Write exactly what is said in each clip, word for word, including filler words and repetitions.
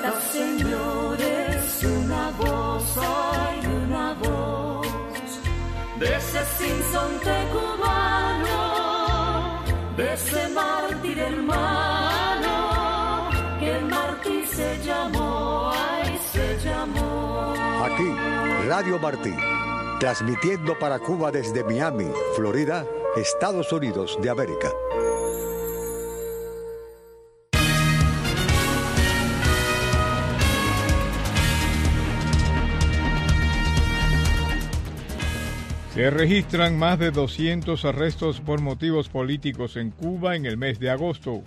Esta, señores, una voz, hay una voz de ese sinsonte cubano, de ese mártir hermano, que el mártir se llamó, ay, se llamó. Aquí, Radio Martí, transmitiendo para Cuba desde Miami, Florida, Estados Unidos de América. Se registran más de doscientos arrestos por motivos políticos en Cuba en el mes de agosto.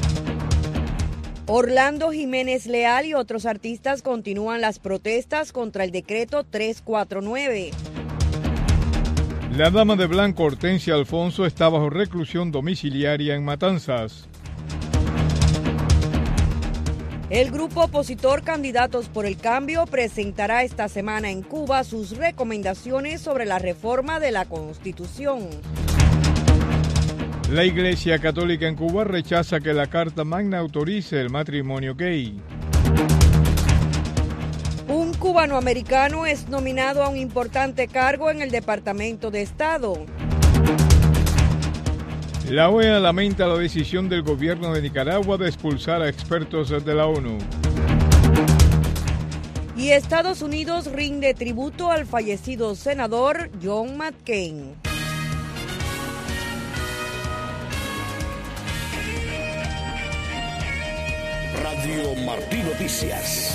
Orlando Jiménez Leal y otros artistas continúan las protestas contra el decreto trescientos cuarenta y nueve. La dama de blanco Hortensia Alfonso está bajo reclusión domiciliaria en Matanzas. El grupo opositor Candidatos por el Cambio presentará esta semana en Cuba sus recomendaciones sobre la reforma de la Constitución. La Iglesia Católica en Cuba rechaza que la Carta Magna autorice el matrimonio gay. Un cubanoamericano es nominado a un importante cargo en el Departamento de Estado. La O E A lamenta la decisión del gobierno de Nicaragua de expulsar a expertos de la ONU. Y Estados Unidos rinde tributo al fallecido senador John McCain. Radio Martí Noticias.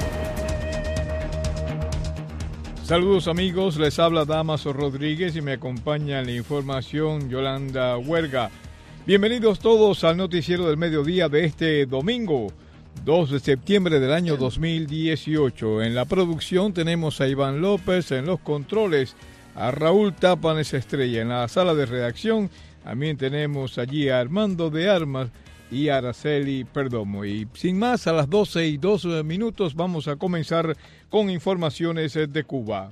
Saludos amigos, les habla Damaso Rodríguez y me acompaña en la información Yolanda Huerga. Bienvenidos todos al noticiero del mediodía de este domingo, dos de septiembre del año dos mil dieciocho. En la producción tenemos a Iván López, en los controles a Raúl Tapanes Estrella. En la sala de redacción también tenemos allí a Armando de Armas y Araceli Perdomo. Y sin más, a las doce y dos minutos vamos a comenzar con informaciones de Cuba.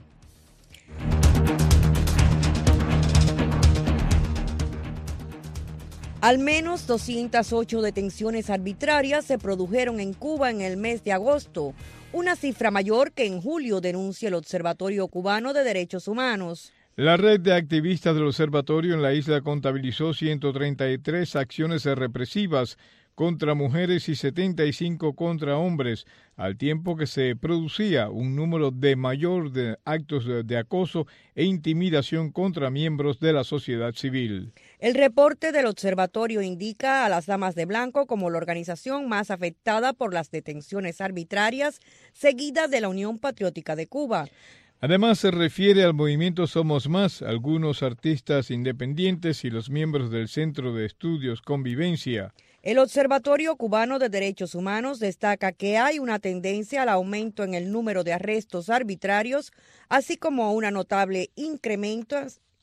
Al menos doscientas ocho detenciones arbitrarias se produjeron en Cuba en el mes de agosto, una cifra mayor que en julio, denuncia el Observatorio Cubano de Derechos Humanos. La red de activistas del observatorio en la isla contabilizó ciento treinta y tres acciones represivas contra mujeres y setenta y cinco contra hombres, al tiempo que se producía un número de mayor de actos de, de acoso e intimidación contra miembros de la sociedad civil. El reporte del observatorio indica a las Damas de Blanco como la organización más afectada por las detenciones arbitrarias, seguida de la Unión Patriótica de Cuba. Además, se refiere al movimiento Somos Más, algunos artistas independientes y los miembros del Centro de Estudios Convivencia. El Observatorio Cubano de Derechos Humanos destaca que hay una tendencia al aumento en el número de arrestos arbitrarios, así como una notable incremento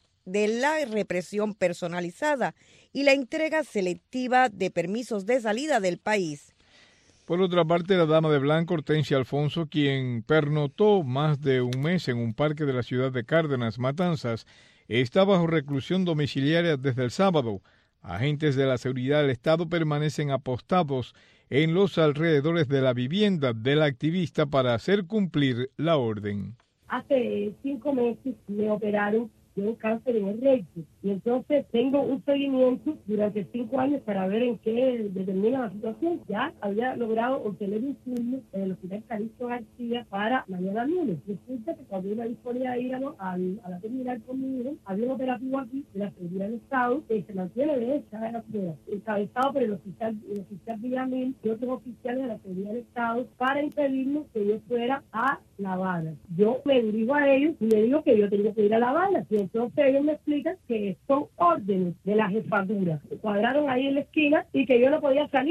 de la represión personalizada y la entrega selectiva de permisos de salida del país. Por otra parte, la dama de blanco Hortensia Alfonso, quien pernoctó más de un mes en un parque de la ciudad de Cárdenas, Matanzas, está bajo reclusión domiciliaria desde el sábado. Agentes de la seguridad del Estado permanecen apostados en los alrededores de la vivienda de la activista para hacer cumplir la orden. Hace cinco meses me operaron de un cáncer en el recto y entonces tengo un seguimiento durante cinco años para ver en qué determina la situación. Ya había logrado obtener un turno en el Hospital Calixto García para mañana lunes. Resulta que cuando yo me disponía a ir a, a, a la terminal conmigo, había un operativo aquí de la seguridad del Estado que se mantiene de esta de la fuera, encabezado por el oficial, el oficial Villamil y otros oficiales de la seguridad del Estado para impedirnos que yo fuera a La Habana. Yo me dirijo a ellos y le digo que yo tengo que ir a La Habana. Y entonces ellos me explican que son órdenes de la jefatura. Me cuadraron ahí en la esquina y que yo no podía salir.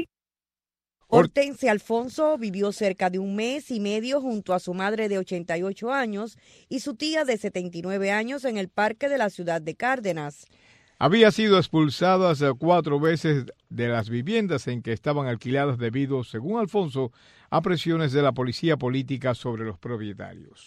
Hortensia Alfonso vivió cerca de un mes y medio junto a su madre de ochenta y ocho años y su tía de setenta y nueve años en el parque de la ciudad de Cárdenas. Había sido expulsada cuatro veces de las viviendas en que estaban alquiladas debido, según Alfonso, a presiones de la policía política sobre los propietarios.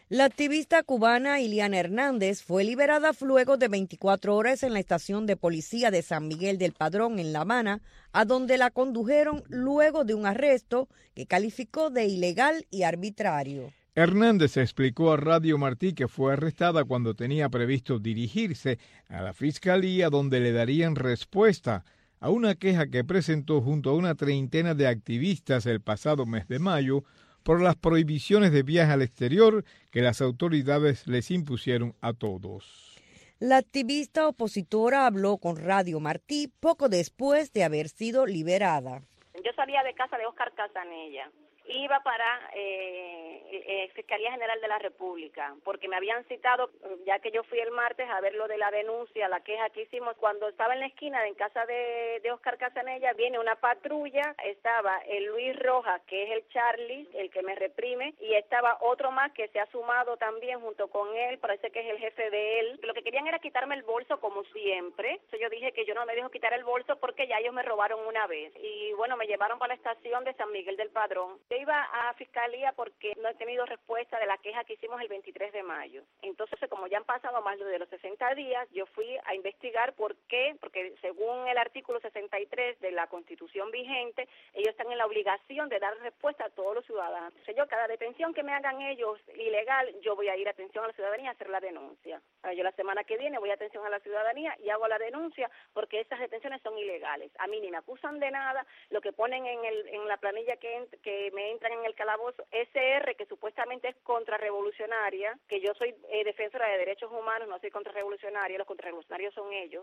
La activista cubana Iliana Hernández fue liberada luego de veinticuatro horas en la estación de policía de San Miguel del Padrón en La Habana, a donde la condujeron luego de un arresto que calificó de ilegal y arbitrario. Hernández explicó a Radio Martí que fue arrestada cuando tenía previsto dirigirse a la fiscalía, donde le darían respuesta a una queja que presentó junto a una treintena de activistas el pasado mes de mayo por las prohibiciones de viaje al exterior que las autoridades les impusieron a todos. La activista opositora habló con Radio Martí poco después de haber sido liberada. Yo salía de casa de Óscar Casanella. Iba para eh, eh, Fiscalía General de la República, porque me habían citado, ya que yo fui el martes a ver lo de la denuncia, la queja que hicimos. Cuando estaba en la esquina de en casa de, de Óscar Casanella, viene una patrulla, estaba el Luis Rojas, que es el Charlie, el que me reprime, y estaba otro más que se ha sumado también junto con él, parece que es el jefe de él. Lo que querían era quitarme el bolso como siempre. Entonces yo dije que yo no me dejo quitar el bolso porque ya ellos me robaron una vez. Y bueno, me llevaron para la estación de San Miguel del Padrón. Yo iba a fiscalía porque no he tenido respuesta de la queja que hicimos el veintitrés de mayo. Entonces, como ya han pasado más de los sesenta días, yo fui a investigar por qué, porque según el artículo sesenta y tres de la Constitución vigente, ellos están en la obligación de dar respuesta a todos los ciudadanos. Entonces, yo cada detención que me hagan ellos ilegal, yo voy a ir a atención a la ciudadanía a hacer la denuncia. Yo la semana que viene voy a atención a la ciudadanía y hago la denuncia porque esas detenciones son ilegales. A mí ni me acusan de nada, lo que ponen en el en la planilla que, que me entran en el calabozo, S R, que supuestamente es contrarrevolucionaria, que yo soy eh, defensora de derechos humanos, no soy contrarrevolucionaria, los contrarrevolucionarios son ellos.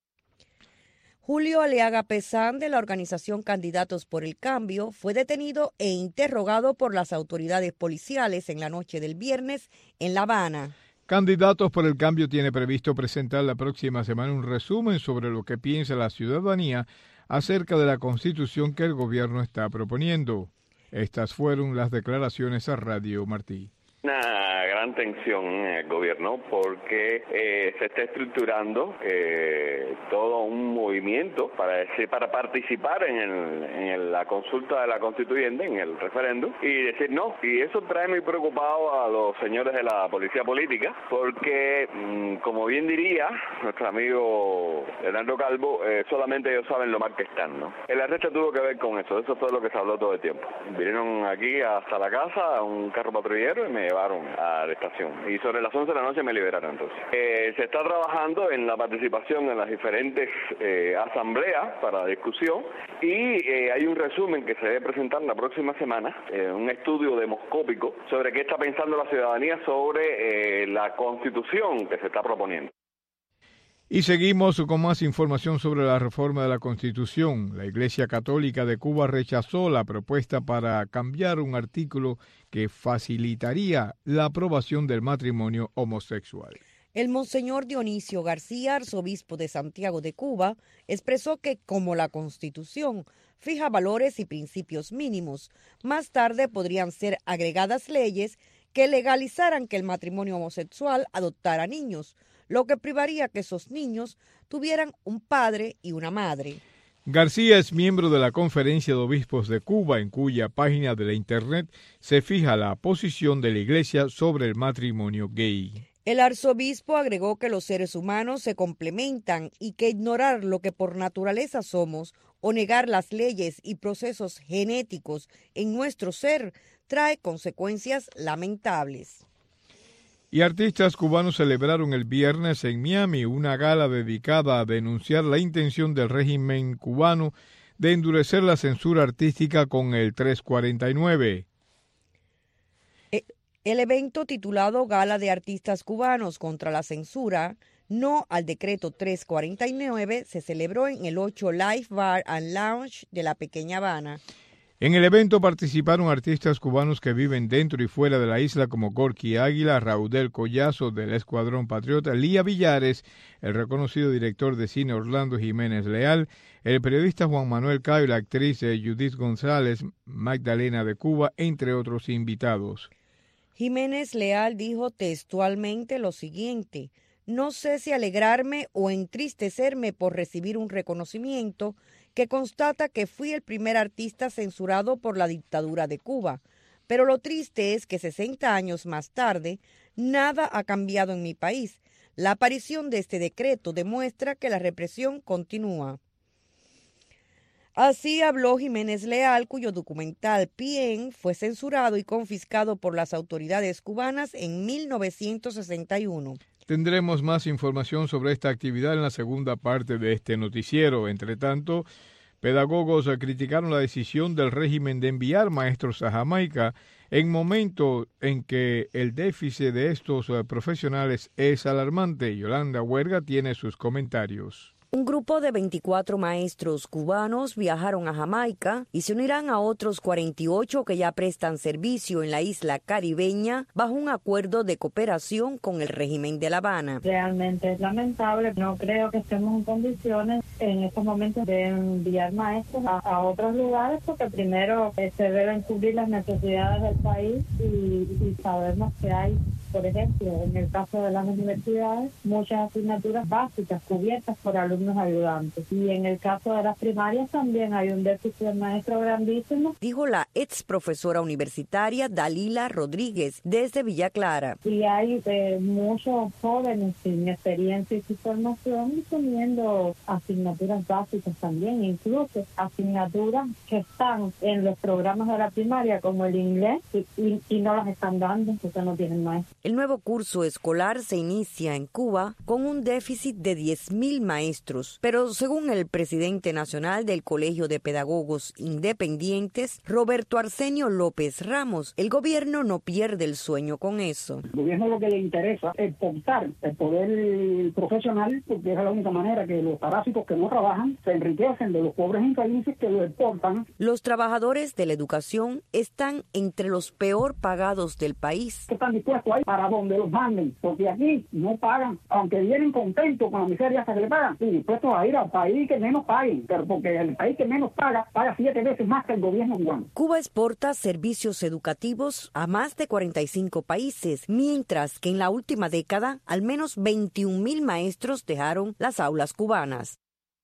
Julio Aliaga Pesán, de la organización Candidatos por el Cambio, fue detenido e interrogado por las autoridades policiales en la noche del viernes en La Habana. Candidatos por el Cambio tiene previsto presentar la próxima semana un resumen sobre lo que piensa la ciudadanía acerca de la Constitución que el gobierno está proponiendo. Estas fueron las declaraciones a Radio Martí. Una gran tensión en el gobierno porque eh, se está estructurando eh, todo un movimiento para decir, para participar en, el, en el, la consulta de la constituyente, en el referéndum, y decir no. Y eso trae muy preocupado a los señores de la policía política porque, mmm, como bien diría nuestro amigo Leonardo Calvo, eh, solamente ellos saben lo mal que están, ¿no? El arresto tuvo que ver con eso, eso fue lo que se habló todo el tiempo. Vinieron aquí hasta la casa, a un carro patrullero, y me llevaron a la estación. Y sobre las once de la noche me liberaron entonces. Eh, se está trabajando en la participación en las diferentes eh, asambleas para discusión y eh, hay un resumen que se debe presentar la próxima semana, eh, un estudio demoscópico sobre qué está pensando la ciudadanía sobre eh, la constitución que se está proponiendo. Y seguimos con más información sobre la reforma de la Constitución. La Iglesia Católica de Cuba rechazó la propuesta para cambiar un artículo que facilitaría la aprobación del matrimonio homosexual. El monseñor Dionisio García, arzobispo de Santiago de Cuba, expresó que como la Constitución fija valores y principios mínimos, más tarde podrían ser agregadas leyes que legalizaran que el matrimonio homosexual adoptara niños, lo que privaría que esos niños tuvieran un padre y una madre. García es miembro de la Conferencia de Obispos de Cuba, en cuya página de la Internet se fija la posición de la Iglesia sobre el matrimonio gay. El arzobispo agregó que los seres humanos se complementan y que ignorar lo que por naturaleza somos o negar las leyes y procesos genéticos en nuestro ser trae consecuencias lamentables. Y artistas cubanos celebraron el viernes en Miami una gala dedicada a denunciar la intención del régimen cubano de endurecer la censura artística con el trescientos cuarenta y nueve. El evento titulado Gala de Artistas Cubanos contra la Censura, no al decreto trescientos cuarenta y nueve, se celebró en el ocho Live Bar and Lounge de la Pequeña Habana. En el evento participaron artistas cubanos que viven dentro y fuera de la isla como Gorky Águila, Raudel Collazo del Escuadrón Patriota, Lía Villares, el reconocido director de cine Orlando Jiménez Leal, el periodista Juan Manuel Cayo, la actriz Judith González, Magdalena de Cuba, entre otros invitados. Jiménez Leal dijo textualmente lo siguiente: no sé si alegrarme o entristecerme por recibir un reconocimiento que constata que fui el primer artista censurado por la dictadura de Cuba. Pero lo triste es que sesenta años más tarde, nada ha cambiado en mi país. La aparición de este decreto demuestra que la represión continúa. Así habló Jiménez Leal, cuyo documental Pién fue censurado y confiscado por las autoridades cubanas en mil novecientos sesenta y uno. Tendremos más información sobre esta actividad en la segunda parte de este noticiero. Entre tanto, pedagogos criticaron la decisión del régimen de enviar maestros a Jamaica en momento en que el déficit de estos profesionales es alarmante. Yolanda Huerga tiene sus comentarios. Un grupo de veinticuatro maestros cubanos viajaron a Jamaica y se unirán a otros cuarenta y ocho que ya prestan servicio en la isla caribeña bajo un acuerdo de cooperación con el régimen de La Habana. Realmente es lamentable. No creo que estemos en condiciones en estos momentos de enviar maestros a, a otros lugares porque primero eh, se deben cubrir las necesidades del país y, y sabemos que hay, por ejemplo, en el caso de las universidades, muchas asignaturas básicas cubiertas por alumnos ayudantes. Y en el caso de las primarias también hay un déficit de maestro grandísimo. Dijo la ex profesora universitaria Dalila Rodríguez desde Villa Clara. Y hay eh, muchos jóvenes sin experiencia y sin formación teniendo asignaturas básicas también, incluso asignaturas que están en los programas de la primaria como el inglés y, y, y no las están dando porque no tienen maestros. El nuevo curso escolar se inicia en Cuba con un déficit de diez mil maestros. Pero según el presidente nacional del Colegio de Pedagogos Independientes, Roberto Arsenio López Ramos, el gobierno no pierde el sueño con eso. El gobierno lo que le interesa es exportar el poder profesional, porque es la única manera que los parásitos que no trabajan se enriquecen de los pobres infelices que lo exportan. Los trabajadores de la educación están entre los peor pagados del país. Están dispuestos a ir para donde los manden, porque aquí no pagan, aunque vienen contentos con la miseria hasta que le pagan, sí, dispuestos a ir al país que menos paguen, pero porque el país que menos paga, paga siete veces más que el gobierno cubano. Cuba exporta servicios educativos a más de cuarenta y cinco países, mientras que en la última década al menos veintiún mil maestros dejaron las aulas cubanas.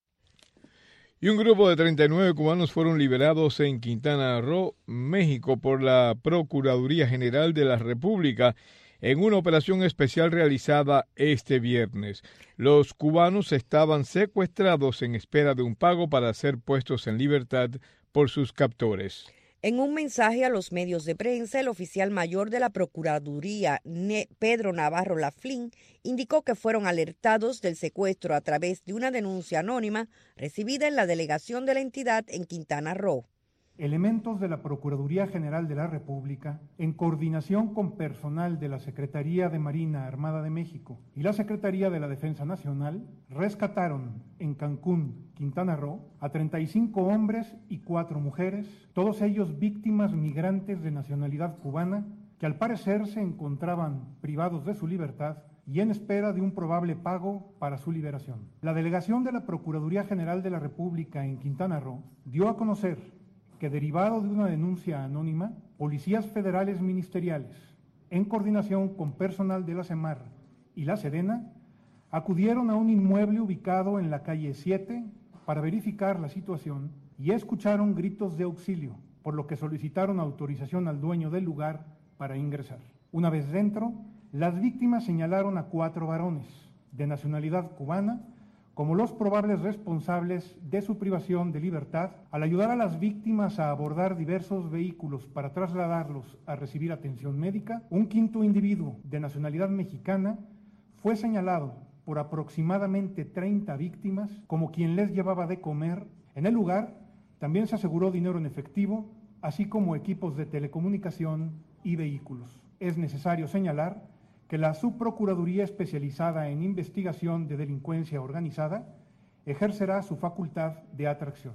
Y un grupo de treinta y nueve cubanos fueron liberados en Quintana Roo, México, por la Procuraduría General de la República en una operación especial realizada este viernes. Los cubanos estaban secuestrados en espera de un pago para ser puestos en libertad por sus captores. En un mensaje a los medios de prensa, el oficial mayor de la Procuraduría, Pedro Navarro Laflin, indicó que fueron alertados del secuestro a través de una denuncia anónima recibida en la delegación de la entidad en Quintana Roo. Elementos de la Procuraduría General de la República, en coordinación con personal de la Secretaría de Marina Armada de México y la Secretaría de la Defensa Nacional, rescataron en Cancún, Quintana Roo, a treinta y cinco hombres y cuatro mujeres, todos ellos víctimas migrantes de nacionalidad cubana, que al parecer se encontraban privados de su libertad y en espera de un probable pago para su liberación. La delegación de la Procuraduría General de la República en Quintana Roo dio a conocer que derivado de una denuncia anónima, policías federales ministeriales, en coordinación con personal de la SEMAR y la Sedena, acudieron a un inmueble ubicado en la calle siete para verificar la situación y escucharon gritos de auxilio, por lo que solicitaron autorización al dueño del lugar para ingresar. Una vez dentro, las víctimas señalaron a cuatro varones de nacionalidad cubana como los probables responsables de su privación de libertad al ayudar a las víctimas a abordar diversos vehículos para trasladarlos a recibir atención médica. Un quinto individuo de nacionalidad mexicana fue señalado por aproximadamente treinta víctimas como quien les llevaba de comer. En el lugar también se aseguró dinero en efectivo, así como equipos de telecomunicación y vehículos. Es necesario señalar que la Subprocuraduría especializada en investigación de delincuencia organizada ejercerá su facultad de atracción.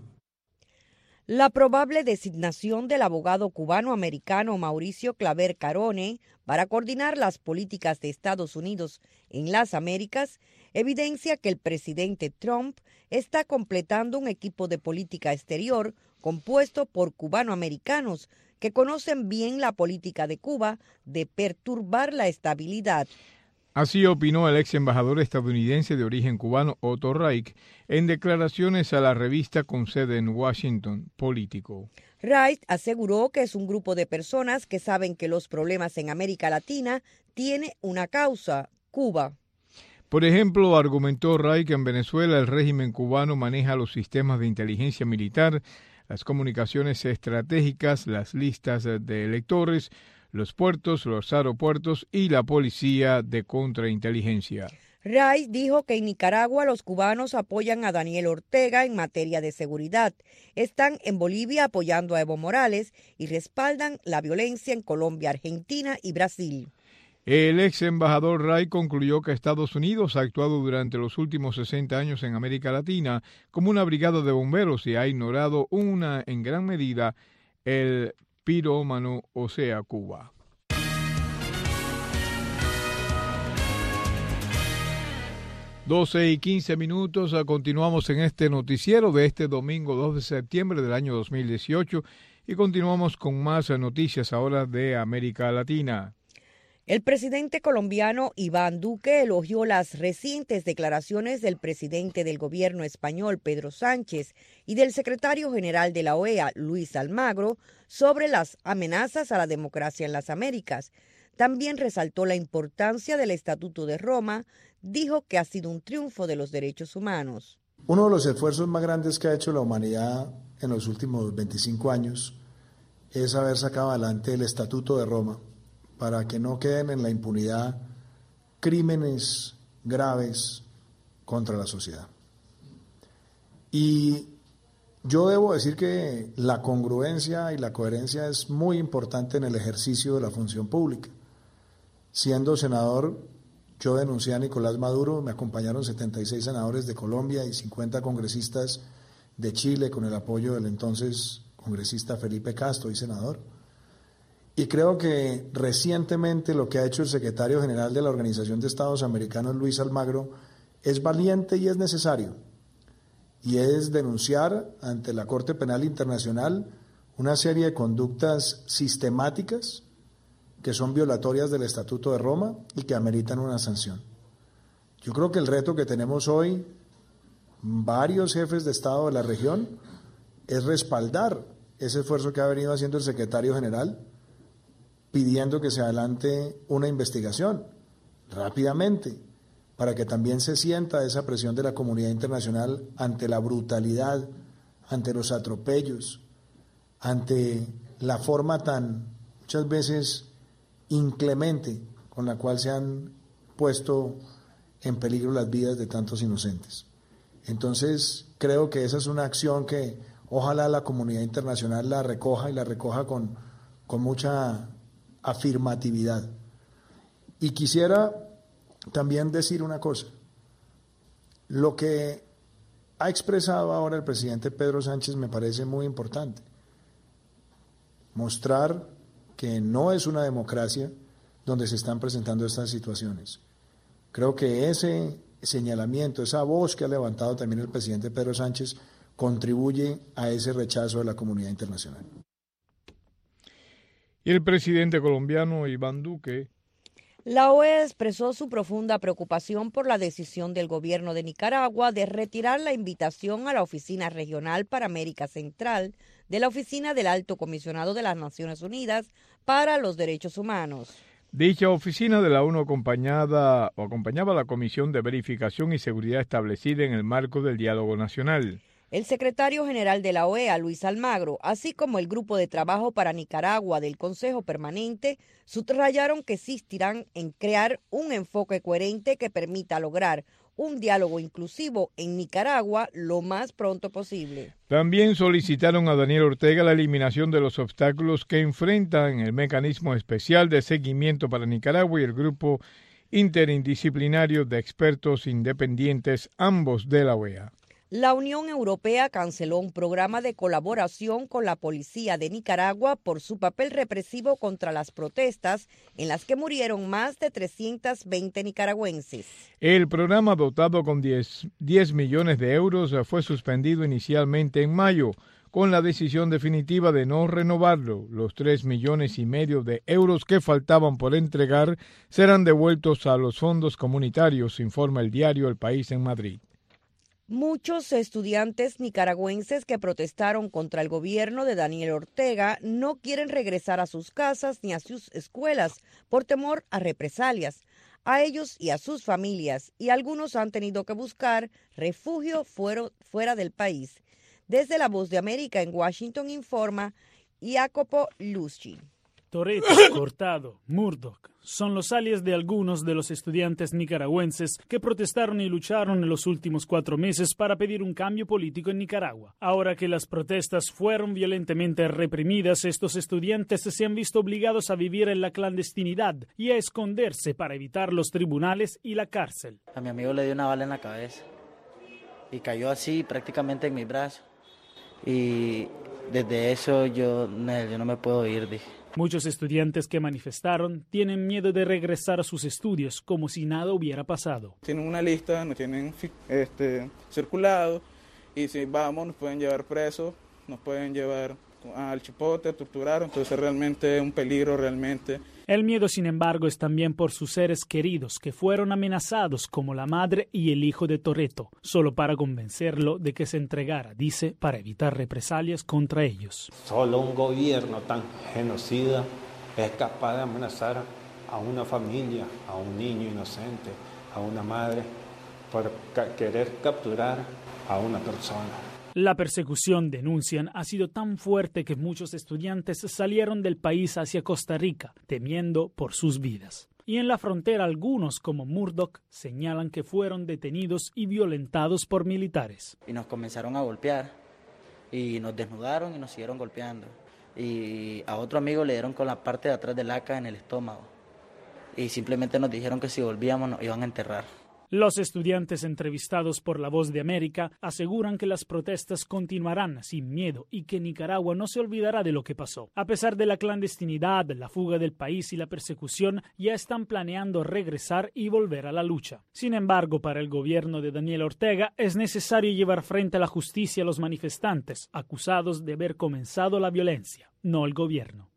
La probable designación del abogado cubano-americano Mauricio Claver Carone para coordinar las políticas de Estados Unidos en las Américas evidencia que el presidente Trump está completando un equipo de política exterior compuesto por cubanoamericanos que conocen bien la política de Cuba de perturbar la estabilidad. Así opinó el ex embajador estadounidense de origen cubano Otto Reich en declaraciones a la revista con sede en Washington, Político. Reich aseguró que es un grupo de personas que saben que los problemas en América Latina tienen una causa, Cuba. Por ejemplo, argumentó Reich que en Venezuela el régimen cubano maneja los sistemas de inteligencia militar, las comunicaciones estratégicas, las listas de electores, los puertos, los aeropuertos y la policía de contrainteligencia. Reich dijo que en Nicaragua los cubanos apoyan a Daniel Ortega en materia de seguridad, están en Bolivia apoyando a Evo Morales y respaldan la violencia en Colombia, Argentina y Brasil. El ex embajador Reich concluyó que Estados Unidos ha actuado durante los últimos sesenta años en América Latina como una brigada de bomberos y ha ignorado una en gran medida el pirómano, o sea, Cuba. doce y quince minutos, continuamos en este noticiero de este domingo dos de septiembre del año dos mil dieciocho y continuamos con más noticias ahora de América Latina. El presidente colombiano Iván Duque elogió las recientes declaraciones del presidente del gobierno español, Pedro Sánchez, y del secretario general de la O E A, Luis Almagro, sobre las amenazas a la democracia en las Américas. También resaltó la importancia del Estatuto de Roma, dijo que ha sido un triunfo de los derechos humanos. Uno de los esfuerzos más grandes que ha hecho la humanidad en los últimos veinticinco años es haber sacado adelante el Estatuto de Roma, para que no queden en la impunidad crímenes graves contra la sociedad. Y yo debo decir que la congruencia y la coherencia es muy importante en el ejercicio de la función pública. Siendo senador, yo denuncié a Nicolás Maduro, me acompañaron setenta y seis senadores de Colombia y cincuenta congresistas de Chile con el apoyo del entonces congresista Felipe Castro y senador. Y creo que recientemente lo que ha hecho el secretario general de la Organización de Estados Americanos, Luis Almagro, es valiente y es necesario. Y es denunciar ante la Corte Penal Internacional una serie de conductas sistemáticas que son violatorias del Estatuto de Roma y que ameritan una sanción. Yo creo que el reto que tenemos hoy, varios jefes de Estado de la región, es respaldar ese esfuerzo que ha venido haciendo el secretario general, pidiendo que se adelante una investigación rápidamente, para que también se sienta esa presión de la comunidad internacional ante la brutalidad, ante los atropellos, ante la forma tan muchas veces inclemente con la cual se han puesto en peligro las vidas de tantos inocentes. Entonces, creo que esa es una acción que ojalá la comunidad internacional la recoja y la recoja con, con mucha afirmatividad. Y quisiera también decir una cosa. Lo que ha expresado ahora el presidente Pedro Sánchez me parece muy importante. Mostrar que no es una democracia donde se están presentando estas situaciones. Creo que ese señalamiento, esa voz que ha levantado también el presidente Pedro Sánchez contribuye a ese rechazo de la comunidad internacional. Y el presidente colombiano Iván Duque. La O E A expresó su profunda preocupación por la decisión del gobierno de Nicaragua de retirar la invitación a la Oficina Regional para América Central de la Oficina del Alto Comisionado de las Naciones Unidas para los Derechos Humanos. Dicha oficina de la ONU acompañada o acompañaba a la Comisión de Verificación y Seguridad establecida en el marco del Diálogo Nacional. El secretario general de la O E A, Luis Almagro, así como el Grupo de Trabajo para Nicaragua del Consejo Permanente, subrayaron que insistirán en crear un enfoque coherente que permita lograr un diálogo inclusivo en Nicaragua lo más pronto posible. También solicitaron a Daniel Ortega la eliminación de los obstáculos que enfrentan el mecanismo especial de seguimiento para Nicaragua y el grupo interindisciplinario de expertos independientes, ambos de la O E A. La Unión Europea canceló un programa de colaboración con la policía de Nicaragua por su papel represivo contra las protestas en las que murieron más de trescientos veinte nicaragüenses. El programa, dotado con diez millones de euros, fue suspendido inicialmente en mayo, con la decisión definitiva de no renovarlo. Los tres millones y medio de euros que faltaban por entregar serán devueltos a los fondos comunitarios, informa el diario El País en Madrid. Muchos estudiantes nicaragüenses que protestaron contra el gobierno de Daniel Ortega no quieren regresar a sus casas ni a sus escuelas por temor a represalias, a ellos y a sus familias, y algunos han tenido que buscar refugio fuera del país. Desde La Voz de América en Washington informa Jacopo Lucci. Toretto, Cortado, Murdoch son los alias de algunos de los estudiantes nicaragüenses que protestaron y lucharon en los últimos cuatro meses para pedir un cambio político en Nicaragua. Ahora que las protestas fueron violentamente reprimidas, estos estudiantes se han visto obligados a vivir en la clandestinidad y a esconderse para evitar los tribunales y la cárcel. A mi amigo le dio una bala en la cabeza y cayó así prácticamente en mi brazo. Y desde eso yo, yo no me puedo ir, dije. Muchos estudiantes que manifestaron tienen miedo de regresar a sus estudios como si nada hubiera pasado. Tienen una lista, nos tienen este, circulado y si vamos nos pueden llevar presos, nos pueden llevar al chipote, torturar, entonces realmente es un peligro realmente. El miedo, sin embargo, es también por sus seres queridos que fueron amenazados, como la madre y el hijo de Toretto, solo para convencerlo de que se entregara, dice, para evitar represalias contra ellos. Solo un gobierno tan genocida es capaz de amenazar a una familia, a un niño inocente, a una madre, por querer capturar a una persona. La persecución, denuncian, ha sido tan fuerte que muchos estudiantes salieron del país hacia Costa Rica, temiendo por sus vidas. Y en la frontera algunos, como Murdoch, señalan que fueron detenidos y violentados por militares. Y nos comenzaron a golpear, y nos desnudaron y nos siguieron golpeando. Y a otro amigo le dieron con la parte de atrás del A C A en el estómago. Y simplemente nos dijeron que si volvíamos nos iban a enterrar. Los estudiantes entrevistados por La Voz de América aseguran que las protestas continuarán sin miedo y que Nicaragua no se olvidará de lo que pasó. A pesar de la clandestinidad, la fuga del país y la persecución, ya están planeando regresar y volver a la lucha. Sin embargo, para el gobierno de Daniel Ortega es necesario llevar frente a la justicia a los manifestantes acusados de haber comenzado la violencia, no el gobierno.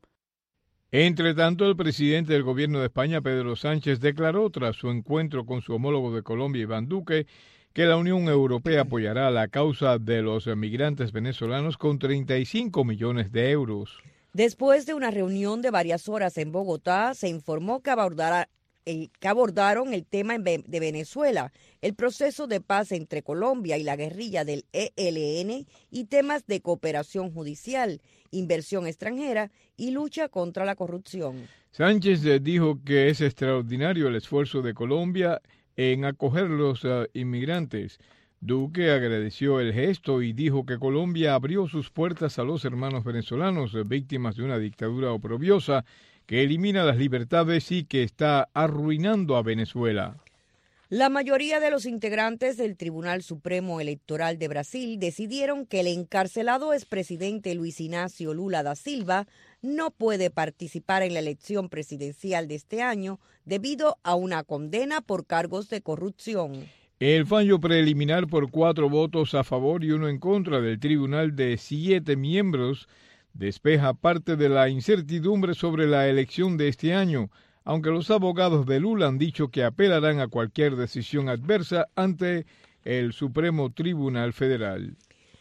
Entre tanto, el presidente del gobierno de España, Pedro Sánchez, declaró tras su encuentro con su homólogo de Colombia, Iván Duque, que la Unión Europea apoyará la causa de los migrantes venezolanos con treinta y cinco millones de euros. Después de una reunión de varias horas en Bogotá, se informó que abordará El, que abordaron el tema de Venezuela, el proceso de paz entre Colombia y la guerrilla del E L N y temas de cooperación judicial, inversión extranjera y lucha contra la corrupción. Sánchez dijo que es extraordinario el esfuerzo de Colombia en acoger los uh, inmigrantes. Duque agradeció el gesto y dijo que Colombia abrió sus puertas a los hermanos venezolanos víctimas de una dictadura oprobiosa que elimina las libertades y que está arruinando a Venezuela. La mayoría de los integrantes del Tribunal Supremo Electoral de Brasil decidieron que el encarcelado expresidente Luis Inácio Lula da Silva no puede participar en la elección presidencial de este año debido a una condena por cargos de corrupción. El fallo preliminar por cuatro votos a favor y uno en contra del tribunal de siete miembros despeja parte de la incertidumbre sobre la elección de este año, aunque los abogados de Lula han dicho que apelarán a cualquier decisión adversa ante el Supremo Tribunal Federal.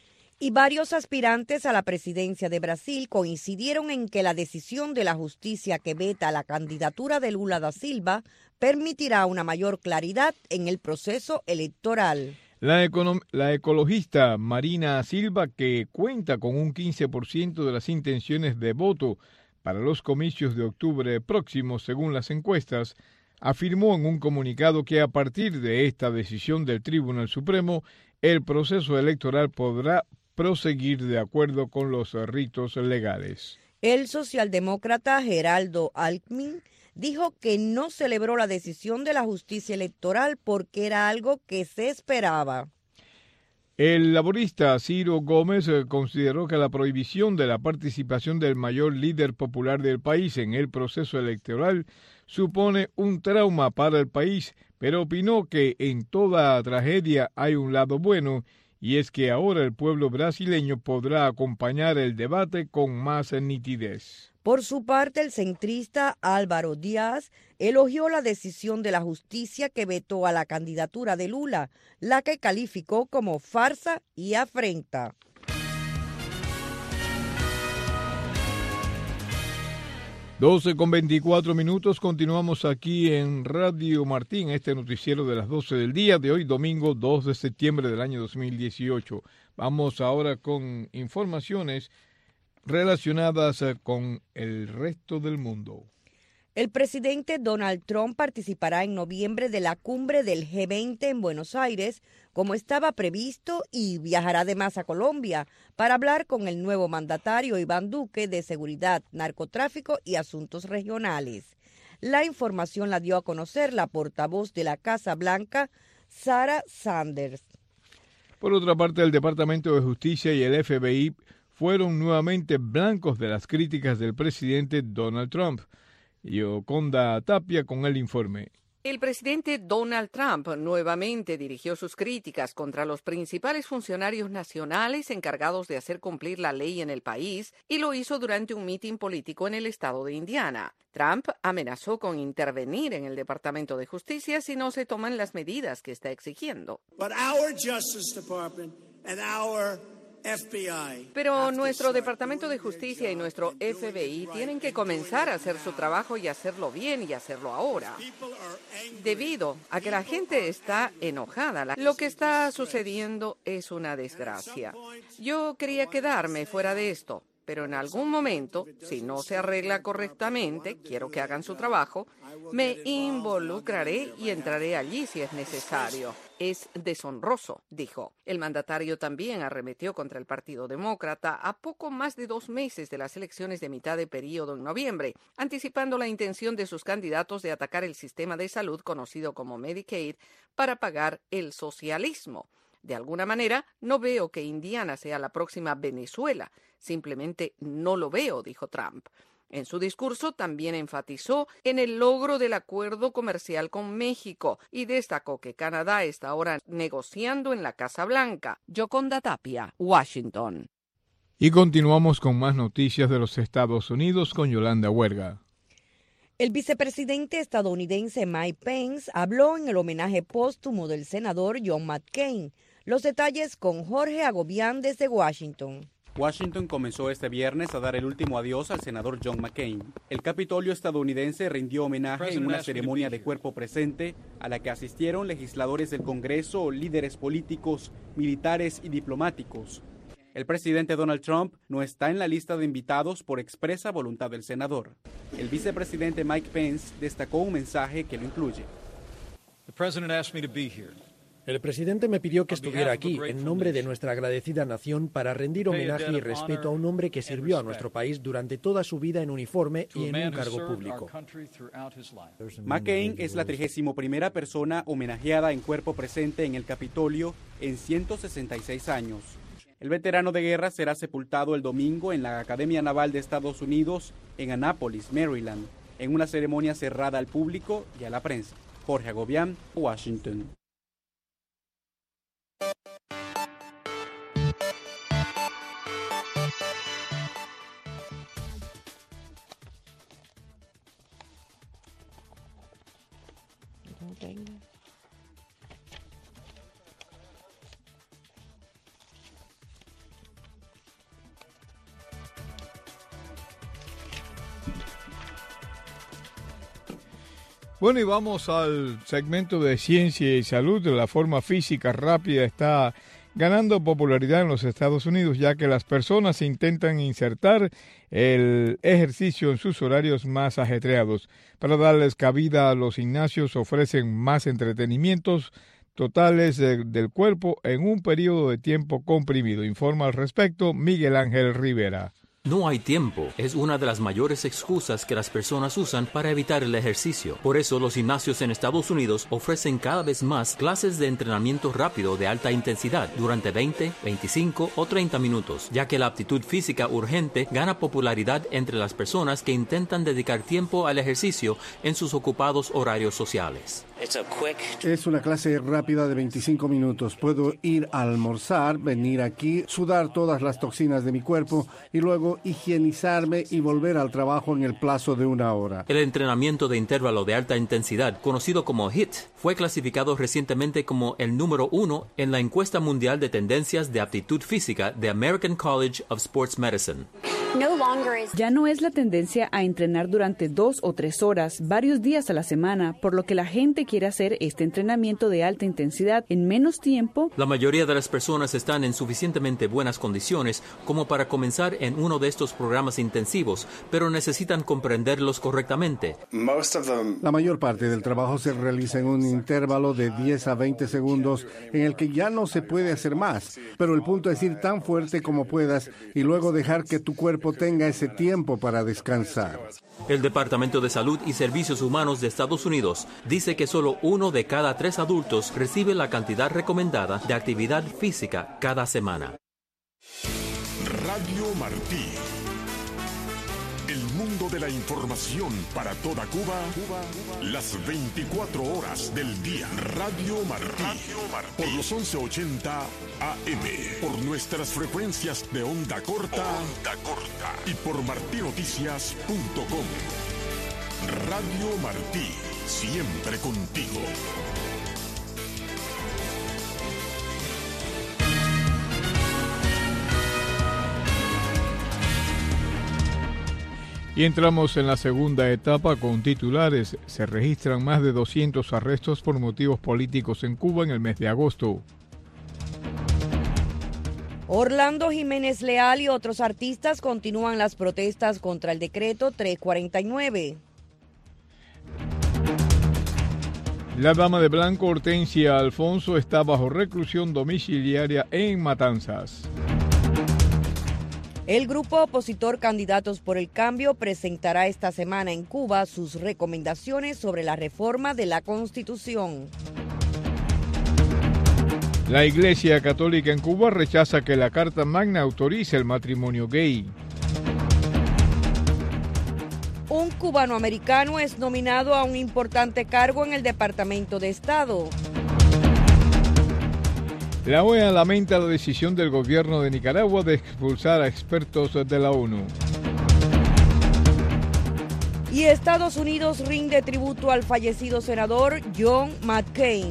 Y varios aspirantes a la presidencia de Brasil coincidieron en que la decisión de la justicia que veta la candidatura de Lula da Silva permitirá una mayor claridad en el proceso electoral. La, econo- la ecologista Marina Silva, que cuenta con un quince por ciento de las intenciones de voto para los comicios de octubre próximos, según las encuestas, afirmó en un comunicado que a partir de esta decisión del Tribunal Supremo, el proceso electoral podrá proseguir de acuerdo con los ritos legales. El socialdemócrata Geraldo Alckmin dijo que no celebró la decisión de la justicia electoral porque era algo que se esperaba. El laborista Ciro Gómez consideró que la prohibición de la participación del mayor líder popular del país en el proceso electoral supone un trauma para el país, pero opinó que en toda tragedia hay un lado bueno y es que ahora el pueblo brasileño podrá acompañar el debate con más nitidez. Por su parte, el centrista Álvaro Díaz elogió la decisión de la justicia que vetó a la candidatura de Lula, la que calificó como farsa y afrenta. doce con veinticuatro minutos, continuamos aquí en Radio Martín, este noticiero de las doce del día de hoy, domingo dos de septiembre del año dos mil dieciocho. Vamos ahora con informaciones relacionadas con el resto del mundo. El presidente Donald Trump participará en noviembre de la cumbre del G veinte en Buenos Aires, como estaba previsto, y viajará además a Colombia para hablar con el nuevo mandatario Iván Duque de seguridad, narcotráfico y asuntos regionales. La información la dio a conocer la portavoz de la Casa Blanca, Sarah Sanders. Por otra parte, el Departamento de Justicia y el F B I fueron nuevamente blancos de las críticas del presidente Donald Trump. Yoconda Tapia con el informe. El presidente Donald Trump nuevamente dirigió sus críticas contra los principales funcionarios nacionales encargados de hacer cumplir la ley en el país y lo hizo durante un mitin político en el estado de Indiana. Trump amenazó con intervenir en el Departamento de Justicia si no se toman las medidas que está exigiendo. But our Justice Department and our Pero nuestro Departamento de Justicia y nuestro F B I tienen que comenzar a hacer su trabajo y hacerlo bien y hacerlo ahora. Debido a que la gente está enojada, lo que está sucediendo es una desgracia. Yo quería quedarme fuera de esto, pero en algún momento, si no se arregla correctamente, quiero que hagan su trabajo, me involucraré y entraré allí si es necesario. Es deshonroso, dijo. El mandatario también arremetió contra el Partido Demócrata a poco más de dos meses de las elecciones de mitad de periodo en noviembre, anticipando la intención de sus candidatos de atacar el sistema de salud conocido como Medicaid para pagar el socialismo. De alguna manera, no veo que Indiana sea la próxima Venezuela. Simplemente no lo veo, dijo Trump. En su discurso también enfatizó en el logro del acuerdo comercial con México y destacó que Canadá está ahora negociando en la Casa Blanca. Yoconda Tapia, Washington. Y continuamos con más noticias de los Estados Unidos con Yolanda Huerga. El vicepresidente estadounidense Mike Pence habló en el homenaje póstumo del senador John McCain. Los detalles con Jorge Agobián desde Washington. Washington comenzó este viernes a dar el último adiós al senador John McCain. El Capitolio estadounidense rindió homenaje en una ceremonia de cuerpo presente a la que asistieron legisladores del Congreso, líderes políticos, militares y diplomáticos. El presidente Donald Trump no está en la lista de invitados por expresa voluntad del senador. El vicepresidente Mike Pence destacó un mensaje que lo incluye. El presidente me pidió que estuviera aquí en nombre de nuestra agradecida nación para rendir homenaje y respeto a un hombre que sirvió a nuestro país durante toda su vida en uniforme y en un cargo público. McCain es la trigésima primera persona homenajeada en cuerpo presente en el Capitolio en ciento sesenta y seis años. El veterano de guerra será sepultado el domingo en la Academia Naval de Estados Unidos en Annapolis, Maryland, en una ceremonia cerrada al público y a la prensa. Jorge Agobián, Washington. Bueno, y vamos al segmento de ciencia y salud. La forma física rápida está ganando popularidad en los Estados Unidos, ya que las personas intentan insertar el ejercicio en sus horarios más ajetreados. Para darles cabida, los gimnasios ofrecen más entretenimientos totales de, del cuerpo en un periodo de tiempo comprimido. Informa al respecto Miguel Ángel Rivera. No hay tiempo es una de las mayores excusas que las personas usan para evitar el ejercicio. Por eso los gimnasios en Estados Unidos ofrecen cada vez más clases de entrenamiento rápido de alta intensidad durante veinte, veinticinco o treinta minutos, ya que la aptitud física urgente gana popularidad entre las personas que intentan dedicar tiempo al ejercicio en sus ocupados horarios sociales. Es una clase rápida de veinticinco minutos. Puedo ir a almorzar, venir aquí, sudar todas las toxinas de mi cuerpo y luego higienizarme y volver al trabajo en el plazo de una hora. El entrenamiento de intervalo de alta intensidad, conocido como HIIT, fue clasificado recientemente como el número uno en la encuesta mundial de tendencias de aptitud física de American College of Sports Medicine. Ya no es la tendencia a entrenar durante dos o tres horas, varios días a la semana, por lo que la gente quiere hacer este entrenamiento de alta intensidad en menos tiempo. La mayoría de las personas están en suficientemente buenas condiciones como para comenzar en uno de estos programas intensivos, pero necesitan comprenderlos correctamente. La mayor parte del trabajo se realiza en un intervalo de diez a veinte segundos en el que ya no se puede hacer más, pero el punto es ir tan fuerte como puedas y luego dejar que tu cuerpo tenga ese tiempo para descansar. El Departamento de Salud y Servicios Humanos de Estados Unidos dice que solo uno de cada tres adultos recibe la cantidad recomendada de actividad física cada semana. Radio Martí. El mundo de la información para toda Cuba, Cuba, las veinticuatro horas del día. Radio Martí. Radio Martí. Por los once ochenta A M. Por nuestras frecuencias de onda corta. Onda corta. Y por martí noticias punto com. Radio Martí. Siempre contigo. Y entramos en la segunda etapa con titulares. Se registran más de doscientos arrestos por motivos políticos en Cuba en el mes de agosto. Orlando Jiménez Leal y otros artistas continúan las protestas contra el decreto trescientos cuarenta y nueve. La dama de blanco Hortensia Alfonso está bajo reclusión domiciliaria en Matanzas. El grupo opositor Candidatos por el Cambio presentará esta semana en Cuba sus recomendaciones sobre la reforma de la Constitución. La Iglesia Católica en Cuba rechaza que la Carta Magna autorice el matrimonio gay. Un cubano-americano es nominado a un importante cargo en el Departamento de Estado. La O E A lamenta la decisión del gobierno de Nicaragua de expulsar a expertos de la ONU. Y Estados Unidos rinde tributo al fallecido senador John McCain.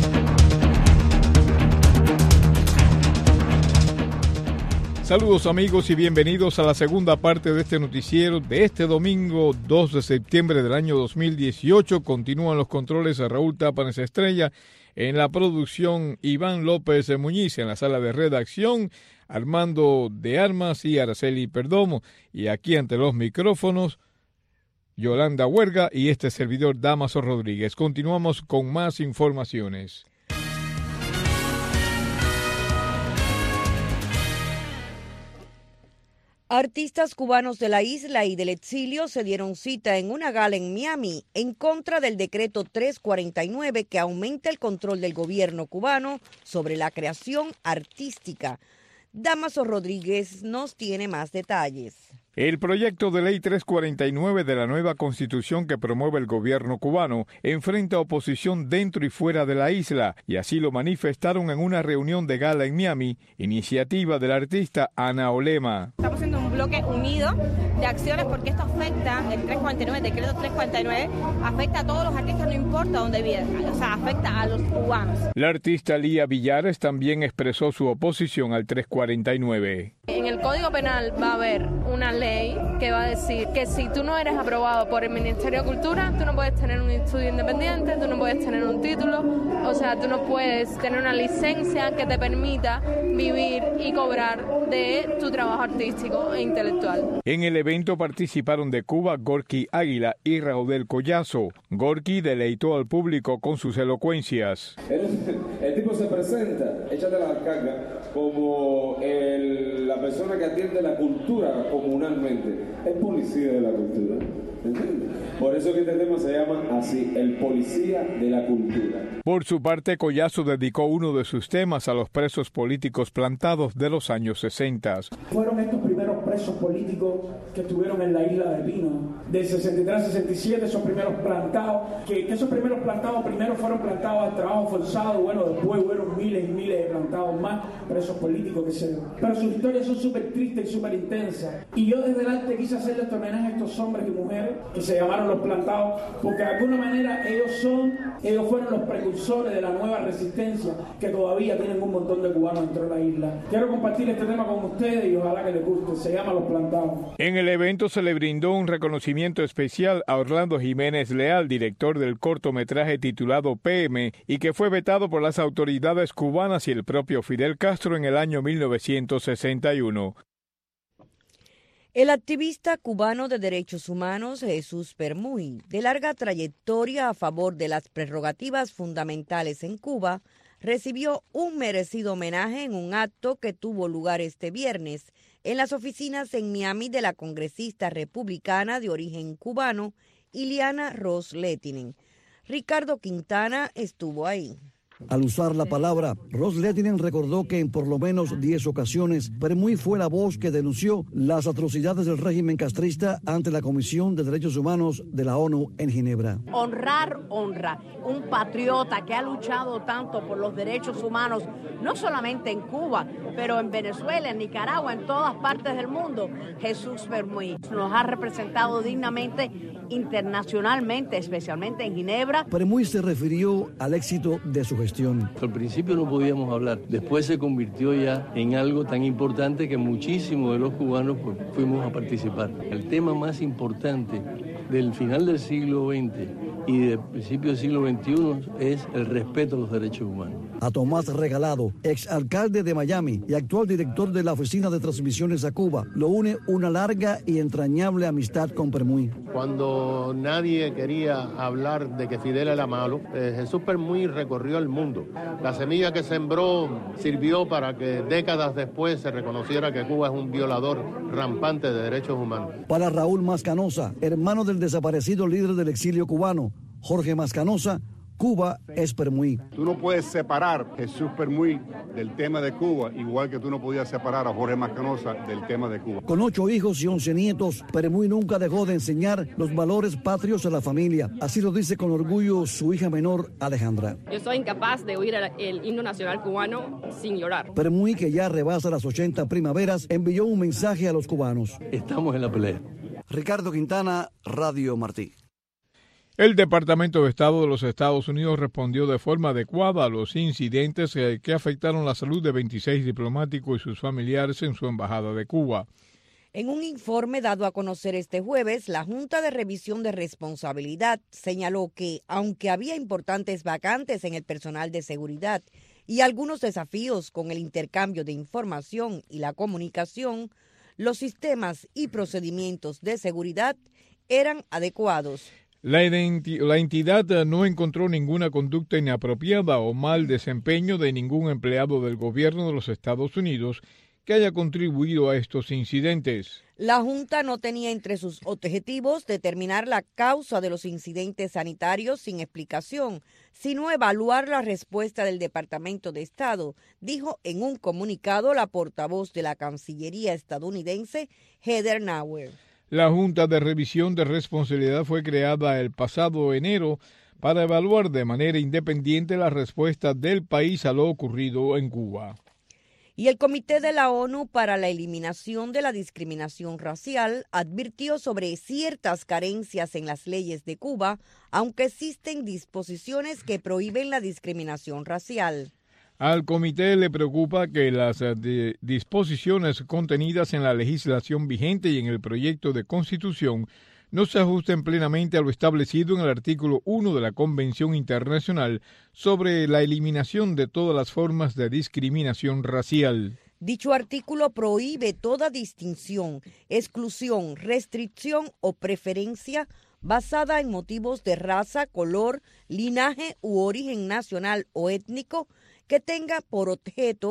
Saludos amigos y bienvenidos a la segunda parte de este noticiero de este domingo dos de septiembre del año dos mil dieciocho. Continúan los controles a Raúl Tápanes Estrella. En la producción, Iván López Muñiz. En la sala de redacción, Armando de Armas y Araceli Perdomo. Y aquí ante los micrófonos, Yolanda Huerga y este servidor Damaso Rodríguez. Continuamos con más informaciones. Artistas cubanos de la isla y del exilio se dieron cita en una gala en Miami en contra del decreto trescientos cuarenta y nueve que aumenta el control del gobierno cubano sobre la creación artística. Damaso Rodríguez nos tiene más detalles. El proyecto de ley trescientos cuarenta y nueve de la nueva constitución que promueve el gobierno cubano enfrenta oposición dentro y fuera de la isla, y así lo manifestaron en una reunión de gala en Miami, iniciativa del artista Ana Olema. Estamos haciendo un bloque unido de acciones porque esto afecta, el trescientos cuarenta y nueve, el decreto trescientos cuarenta y nueve, afecta a todos los artistas, no importa dónde vivan, o sea, afecta a los cubanos. La artista Lía Villares también expresó su oposición al trescientos cuarenta y nueve. En el Código Penal va a haber una ley que va a decir que si tú no eres aprobado por el Ministerio de Cultura, tú no puedes tener un estudio independiente, tú no puedes tener un título, o sea, tú no puedes tener una licencia que te permita vivir y cobrar de tu trabajo artístico e intelectual. En el evento participaron de Cuba Gorky Águila y Raudel Collazo. Gorky deleitó al público con sus elocuencias. El, el tipo se presenta, échate la carga, como el, la persona que atiende la cultura comunalmente. Es policía de la cultura. ¿entiendes? Por eso que este tema se llama así, el policía de la cultura. Por su parte, Collazo dedicó uno de sus temas a los presos políticos plantados de los años sesenta. Fueron estos primeros presos políticos que estuvieron en la isla de Pino, del sesenta y tres al sesenta y siete, esos primeros plantados, que, que esos primeros plantados primero fueron plantados al trabajo forzado, bueno, después hubo miles y miles de plantados más, presos políticos que se... Pero sus historias son súper tristes y súper intensas. Y yo desde el arte quise hacerle este homenaje a estos hombres y mujeres que se llamaron los plantados, porque de alguna manera ellos son, ellos fueron los precursores de la nueva resistencia que todavía tienen un montón de cubanos dentro de la isla. Quiero compartir este tema con ustedes y ojalá que les guste. Se llama Los Plantados. En el evento se le brindó un reconocimiento especial a Orlando Jiménez Leal, director del cortometraje titulado P M, y que fue vetado por las autoridades cubanas y el propio Fidel Castro en el año mil novecientos sesenta y uno. El activista cubano de derechos humanos Jesús Permuy, de larga trayectoria a favor de las prerrogativas fundamentales en Cuba, recibió un merecido homenaje en un acto que tuvo lugar este viernes en las oficinas en Miami de la congresista republicana de origen cubano, Ileana Ros-Lehtinen. Ricardo Quintana estuvo ahí. Al usar la palabra, Ros-Lehtinen recordó que en por lo menos diez ocasiones Permuy fue la voz que denunció las atrocidades del régimen castrista ante la Comisión de Derechos Humanos de la ONU en Ginebra. Honrar, honra, un patriota que ha luchado tanto por los derechos humanos, no solamente en Cuba, pero en Venezuela, en Nicaragua, en todas partes del mundo. Jesús Permuy nos ha representado dignamente internacionalmente, especialmente en Ginebra. Permuy se refirió al éxito de su gestión. Al principio no podíamos hablar, después se convirtió ya en algo tan importante que muchísimos de los cubanos pues, fuimos a participar. El tema más importante del final del siglo veinte y del principio del siglo veintiuno es el respeto a los derechos humanos. A Tomás Regalado, exalcalde de Miami y actual director de la Oficina de Transmisiones a Cuba, lo une una larga y entrañable amistad con Permuy. Cuando nadie quería hablar de que Fidel era malo, eh, Jesús Permuy recorrió el mundo. La semilla que sembró sirvió para que décadas después se reconociera que Cuba es un violador rampante de derechos humanos. Para Raúl Mascanosa, hermano del desaparecido líder del exilio cubano, Jorge Mascanosa, Cuba es Permuy. Tú no puedes separar Jesús Permuy del tema de Cuba, igual que tú no podías separar a Jorge Mascanosa del tema de Cuba. Con ocho hijos y once nietos, Permuy nunca dejó de enseñar los valores patrios a la familia. Así lo dice con orgullo su hija menor, Alejandra. Yo soy incapaz de oír el, el himno nacional cubano sin llorar. Permuy, que ya rebasa las ochenta primaveras, envió un mensaje a los cubanos. Estamos en la pelea. Ricardo Quintana, Radio Martí. El Departamento de Estado de los Estados Unidos respondió de forma adecuada a los incidentes que afectaron la salud de veintiséis diplomáticos y sus familiares en su embajada de Cuba. En un informe dado a conocer este jueves, la Junta de Revisión de Responsabilidad señaló que, aunque había importantes vacantes en el personal de seguridad y algunos desafíos con el intercambio de información y la comunicación, los sistemas y procedimientos de seguridad eran adecuados. La, la entidad no encontró ninguna conducta inapropiada o mal desempeño de ningún empleado del gobierno de los Estados Unidos que haya contribuido a estos incidentes. La Junta no tenía entre sus objetivos determinar la causa de los incidentes sanitarios sin explicación, sino evaluar la respuesta del Departamento de Estado, dijo en un comunicado la portavoz de la Cancillería estadounidense, Heather Nauer. La Junta de Revisión de Responsabilidad fue creada el pasado enero para evaluar de manera independiente la respuesta del país a lo ocurrido en Cuba. Y el Comité de la ONU para la Eliminación de la Discriminación Racial advirtió sobre ciertas carencias en las leyes de Cuba, aunque existen disposiciones que prohíben la discriminación racial. Al comité le preocupa que las de disposiciones contenidas en la legislación vigente y en el proyecto de constitución no se ajusten plenamente a lo establecido en el artículo uno de la Convención Internacional sobre la eliminación de todas las formas de discriminación racial. Dicho artículo prohíbe toda distinción, exclusión, restricción o preferencia basada en motivos de raza, color, linaje u origen nacional o étnico que tenga por objeto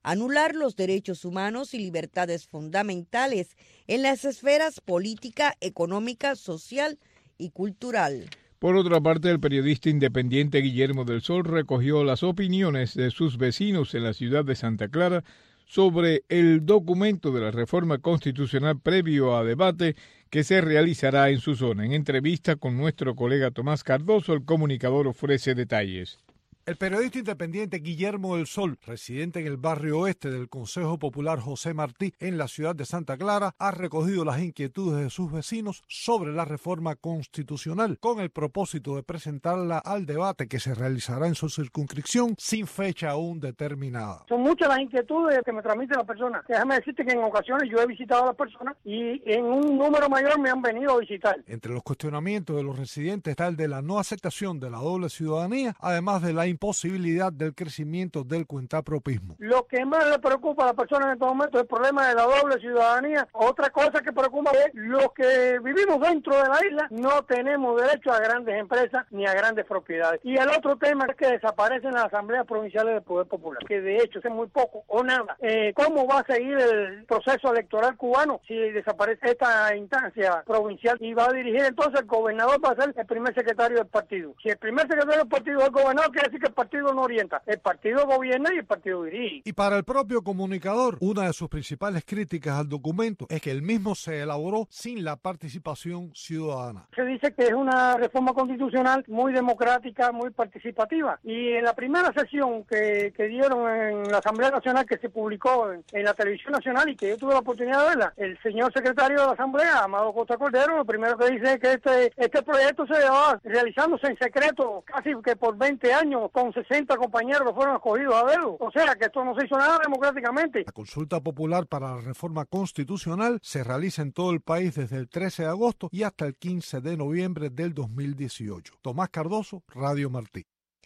anular los derechos humanos y libertades fundamentales en las esferas política, económica, social y cultural. Por otra parte, el periodista independiente Guillermo del Sol recogió las opiniones de sus vecinos en la ciudad de Santa Clara sobre el documento de la reforma constitucional previo a debate que se realizará en su zona. En entrevista con nuestro colega Tomás Cardoso, el comunicador ofrece detalles. El periodista independiente Guillermo del Sol, residente en el barrio oeste del Consejo Popular José Martí, en la ciudad de Santa Clara, ha recogido las inquietudes de sus vecinos sobre la reforma constitucional, con el propósito de presentarla al debate que se realizará en su circunscripción sin fecha aún determinada. Son muchas las inquietudes que me transmiten las personas. Déjame decirte que en ocasiones yo he visitado a las personas y en un número mayor me han venido a visitar. Entre los cuestionamientos de los residentes está el de la no aceptación de la doble ciudadanía, además de la imposibilidad del crecimiento del cuentapropismo. Lo que más le preocupa a la persona en estos momentos es el problema de la doble ciudadanía. Otra cosa que preocupa es los que vivimos dentro de la isla no tenemos derecho a grandes empresas ni a grandes propiedades. Y el otro tema es que desaparecen las asambleas provinciales del Poder Popular, que de hecho es muy poco o nada. Eh, ¿Cómo va a seguir el proceso electoral cubano si desaparece esta instancia provincial y va a dirigir entonces el gobernador va a ser el primer secretario del partido? Si el primer secretario del partido es el gobernador, quiere decir que el partido no orienta, el partido gobierna y el partido dirige. Y para el propio comunicador, una de sus principales críticas al documento es que el mismo se elaboró sin la participación ciudadana. Se dice que es una reforma constitucional muy democrática, muy participativa. Y en la primera sesión que, que dieron en la Asamblea Nacional, que se publicó en, en la televisión nacional y que yo tuve la oportunidad de verla, el señor secretario de la Asamblea, Amado Costa Cordero, lo primero que dice es que este, este proyecto se llevaba realizándose en secreto casi que por veinte años, con sesenta compañeros que fueron escogidos a dedo. O sea, que esto no se hizo nada democráticamente. La consulta popular para la reforma constitucional se realiza en todo el país desde el trece de agosto y hasta el quince de noviembre del dos mil dieciocho. Tomás Cardoso, Radio Martí.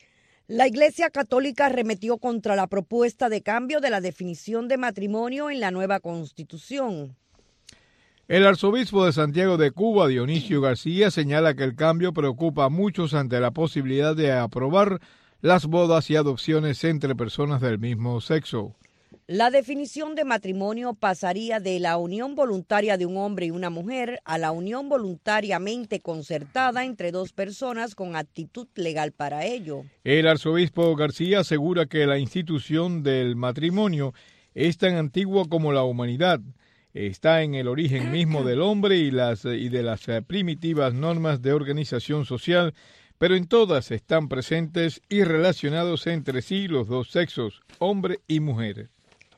La Iglesia Católica arremetió contra la propuesta de cambio de la definición de matrimonio en la nueva Constitución. El arzobispo de Santiago de Cuba, Dionisio García, señala que el cambio preocupa a muchos ante la posibilidad de aprobar las bodas y adopciones entre personas del mismo sexo. La definición de matrimonio pasaría de la unión voluntaria de un hombre y una mujer a la unión voluntariamente concertada entre dos personas con aptitud legal para ello. El arzobispo García asegura que la institución del matrimonio es tan antigua como la humanidad. Está en el origen mismo del hombre y, las, y de las primitivas normas de organización social, pero en todas están presentes y relacionados entre sí los dos sexos, hombre y mujer.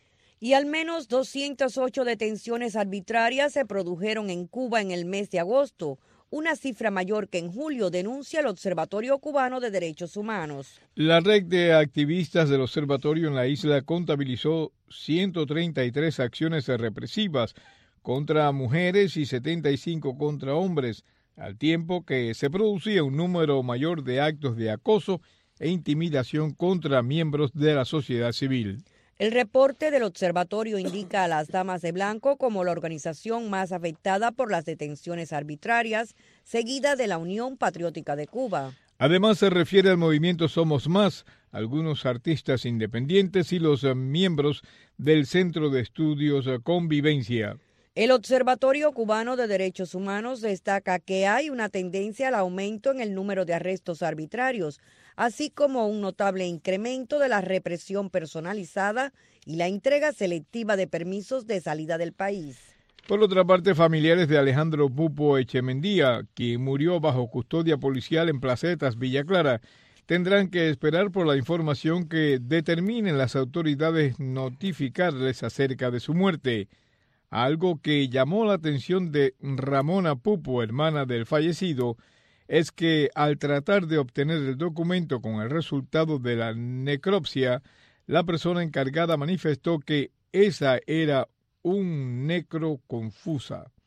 Y al menos doscientas ocho detenciones arbitrarias se produjeron en Cuba en el mes de agosto, una cifra mayor que en julio, denuncia el Observatorio Cubano de Derechos Humanos. La red de activistas del observatorio en la isla contabilizó ciento treinta y tres acciones represivas contra mujeres y setenta y cinco contra hombres, al tiempo que se producía un número mayor de actos de acoso e intimidación contra miembros de la sociedad civil. El reporte del observatorio indica a las Damas de Blanco como la organización más afectada por las detenciones arbitrarias, seguida de la Unión Patriótica de Cuba. Además, se refiere al movimiento Somos Más, algunos artistas independientes y los miembros del Centro de Estudios Convivencia. El Observatorio Cubano de Derechos Humanos destaca que hay una tendencia al aumento en el número de arrestos arbitrarios, así como un notable incremento de la represión personalizada y la entrega selectiva de permisos de salida del país. Por otra parte, familiares de Alejandro Pupo Echemendía, quien murió bajo custodia policial en Placetas, Villa Clara, tendrán que esperar por la información que determinen las autoridades notificarles acerca de su muerte. Algo que llamó la atención de Ramona Pupo, hermana del fallecido, es que al tratar de obtener el documento con el resultado de la necropsia, la persona encargada manifestó que esa era un necro confusa.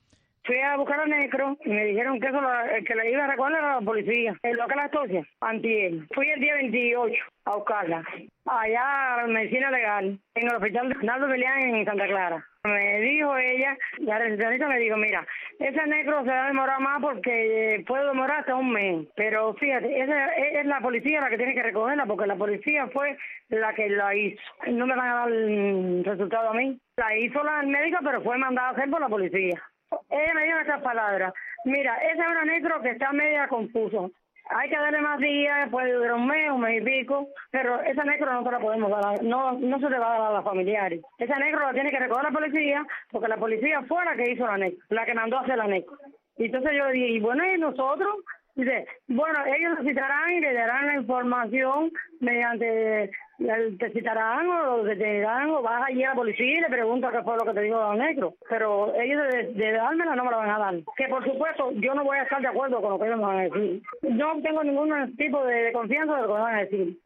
Fui a buscar a Necro y me dijeron que eso la, el que le iba a recoger era la policía. El local Astocia, antier. Fui el día veintiocho a buscarla. Allá en medicina legal, en el hospital de Naldo Belián en Santa Clara. Me dijo ella, la recepcionista me dijo, mira, ese Necro se va a demorar más porque puede demorar hasta un mes. Pero fíjate, esa es la policía la que tiene que recogerla porque la policía fue la que la hizo. No me van a dar el resultado a mí. La hizo la médica, pero fue mandada a hacer por la policía. Ella me dijo estas palabras, mira, ese es un Necro que está media confuso. Hay que darle más días, puede durar un mes, un mes y pico, pero esa Necro no se la podemos dar, no no se le va a dar a los familiares. Esa Necro la tiene que recoger la policía, porque la policía fue la que hizo la Necro, la que mandó a hacer la Necro. Y entonces yo dije, y bueno, ¿y nosotros? Dice, bueno, ellos lo citarán y le darán la información mediante, te citarán o te dirán, o vas allí a la policía y le preguntas qué fue lo que te dijo Don Necro. Pero ellos de, de dármela no me la van a dar. Que por supuesto yo no voy a estar de acuerdo con lo que ellos me van a decir. No tengo ningún tipo de, de confianza de lo que me van a decir.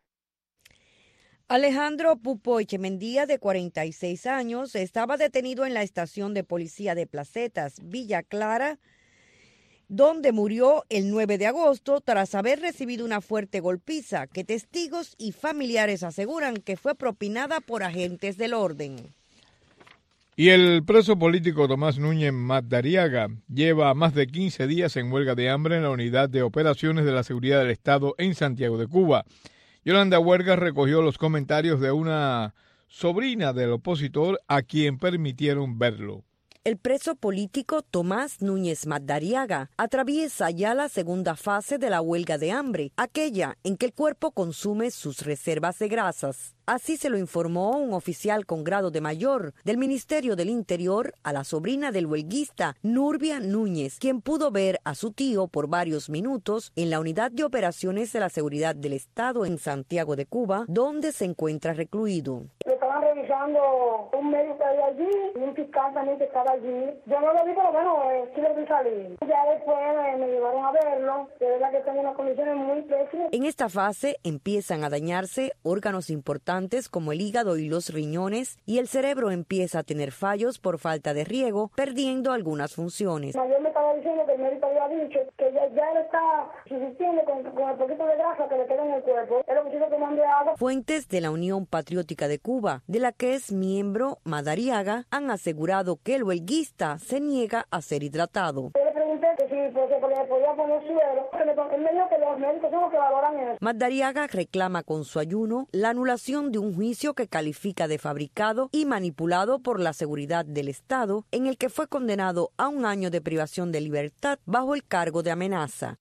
Alejandro Pupo Echemendía, de cuarenta y seis años, estaba detenido en la estación de policía de Placetas, Villa Clara, donde murió el nueve de agosto tras haber recibido una fuerte golpiza que testigos y familiares aseguran que fue propinada por agentes del orden. Y el preso político Tomás Núñez Madariaga lleva más de quince días en huelga de hambre en la Unidad de Operaciones de la Seguridad del Estado en Santiago de Cuba. Yolanda Huerga recogió los comentarios de una sobrina del opositor a quien permitieron verlo. El preso político Tomás Núñez Madariaga atraviesa ya la segunda fase de la huelga de hambre, aquella en que el cuerpo consume sus reservas de grasas. Así se lo informó un oficial con grado de mayor del Ministerio del Interior a la sobrina del huelguista Nurbia Núñez, quien pudo ver a su tío por varios minutos en la Unidad de Operaciones de la Seguridad del Estado en Santiago de Cuba, donde se encuentra recluido. Le estaban revisando un médico que había allí y un fiscal también que estaba allí. Yo no lo vi, pero bueno, eh, sí lo vi salir. Ya después eh, me llevaron a verlo. De verdad que tengo unas condiciones muy pésimas. En esta fase empiezan a dañarse órganos importantes como el hígado y los riñones, y el cerebro empieza a tener fallos por falta de riego, perdiendo algunas funciones. Yo me estaba diciendo que el médico había dicho que ya, ya le está subsistiendo con, con el poquito de grasa que le queda en el cuerpo. Es lo que quiero que mande agua. Fuentes de la Unión Patriótica de Cuba, de la que es miembro Madariaga, han asegurado que el huelguista se niega a ser hidratado. Yo le pregunté que si pues, se podía poner suero, él me dijo que los médicos son los que valoran eso. Madariaga reclama con su ayuno la anulación de un juicio que califica de fabricado y manipulado por la seguridad del Estado, en el que fue condenado a un año de privación de libertad bajo el cargo de amenaza.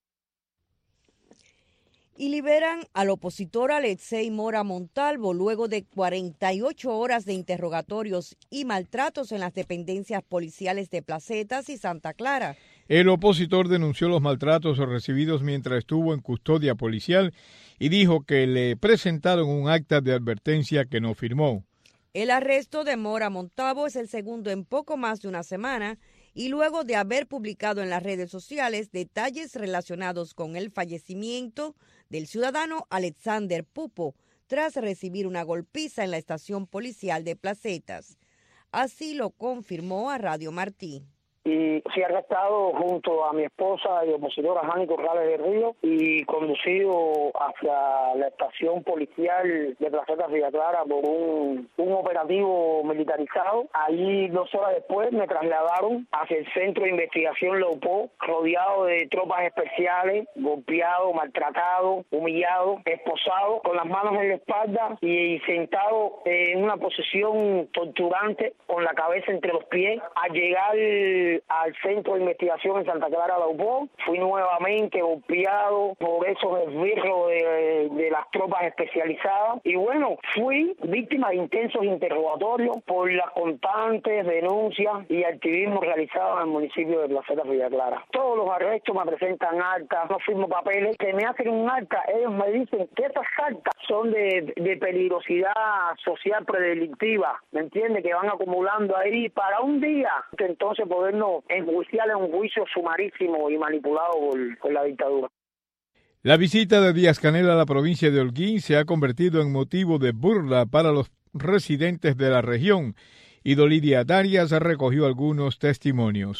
Y liberan al opositor Alexei Mora Montalvo luego de cuarenta y ocho horas de interrogatorios y maltratos en las dependencias policiales de Placetas y Santa Clara. El opositor denunció los maltratos recibidos mientras estuvo en custodia policial y dijo que le presentaron un acta de advertencia que no firmó. El arresto de Mora Montalvo es el segundo en poco más de una semana y luego de haber publicado en las redes sociales detalles relacionados con el fallecimiento del ciudadano Alexander Pupo tras recibir una golpiza en la estación policial de Placetas. Así lo confirmó a Radio Martí. Y fui arrestado junto a mi esposa y opositora Jani Corrales del Río y conducido hacia la estación policial de Placetas Villa Clara por un, un operativo militarizado. Allí dos horas después me trasladaron hacia el Centro de Investigación Leopó, rodeado de tropas especiales, golpeado, maltratado, humillado, esposado, con las manos en la espalda y sentado en una posición torturante con la cabeza entre los pies. Al llegar al Centro de Investigación en Santa Clara Leopó, fui nuevamente golpeado por esos esbirros de, de las tropas especializadas y bueno, fui víctima de intensos interrogatorios por las constantes denuncias y activismo realizados en el municipio de Placetas Villa Clara. Todos los arrestos me presentan actas, no firmo papeles, que me hacen un acta, ellos me dicen que estas actas son de, de peligrosidad social predelictiva, ¿me entiende? Que van acumulando ahí para un día, que entonces podernos enjuiciar en un juicio sumarísimo y manipulado por, por la dictadura. La visita de Díaz-Canel a la provincia de Holguín se ha convertido en motivo de burla para los residentes de la región y Dolidia Darias recogió algunos testimonios.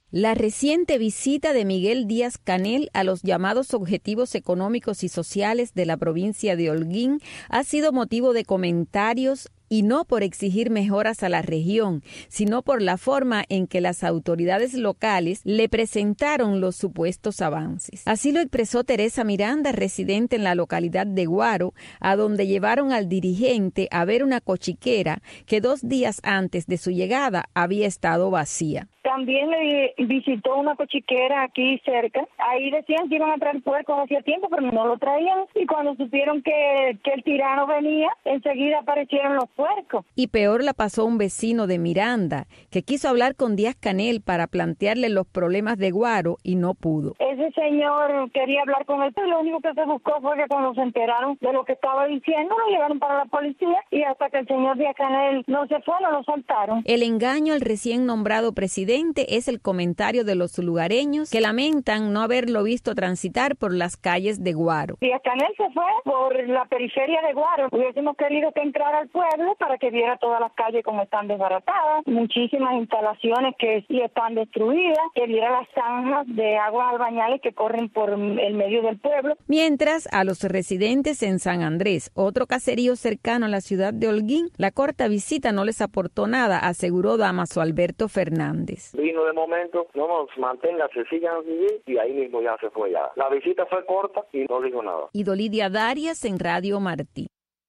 La reciente visita de Miguel Díaz-Canel a los llamados objetivos económicos y sociales de la provincia de Holguín ha sido motivo de comentarios, y no por exigir mejoras a la región, sino por la forma en que las autoridades locales le presentaron los supuestos avances. Así lo expresó Teresa Miranda, residente en la localidad de Guaro, a donde llevaron al dirigente a ver una cochiquera que dos días antes de su llegada había estado vacía. También le visitó una cochiquera aquí cerca. Ahí decían que iban a traer puercos hacía tiempo, pero no lo traían. Y cuando supieron que, que el tirano venía, enseguida aparecieron los puercos. Y peor la pasó un vecino de Miranda, que quiso hablar con Díaz-Canel para plantearle los problemas de Guaro y no pudo. Ese señor quería hablar con él, pero lo único que se buscó fue que cuando se enteraron de lo que estaba diciendo, lo llevaron para la policía y hasta que el señor Díaz-Canel no se fue, no lo soltaron. El engaño al recién nombrado presidente es el comentario de los lugareños que lamentan no haberlo visto transitar por las calles de Guaro. Díaz-Canel se fue por la periferia de Guaro. Hubiésemos querido que entrara al pueblo para que viera todas las calles como están desbaratadas, muchísimas instalaciones que sí están destruidas, que viera las zanjas de aguas albañales que corren por el medio del pueblo. Mientras, a los residentes en San Andrés, otro caserío cercano a la ciudad de Holguín, la corta visita no les aportó nada, aseguró Damaso Alberto Fernández. Vino de momento, no nos mantenga, se sigan así y ahí mismo ya se fue ya. La visita fue corta y no dijo nada. Y Dolidia Darias en Radio Martí.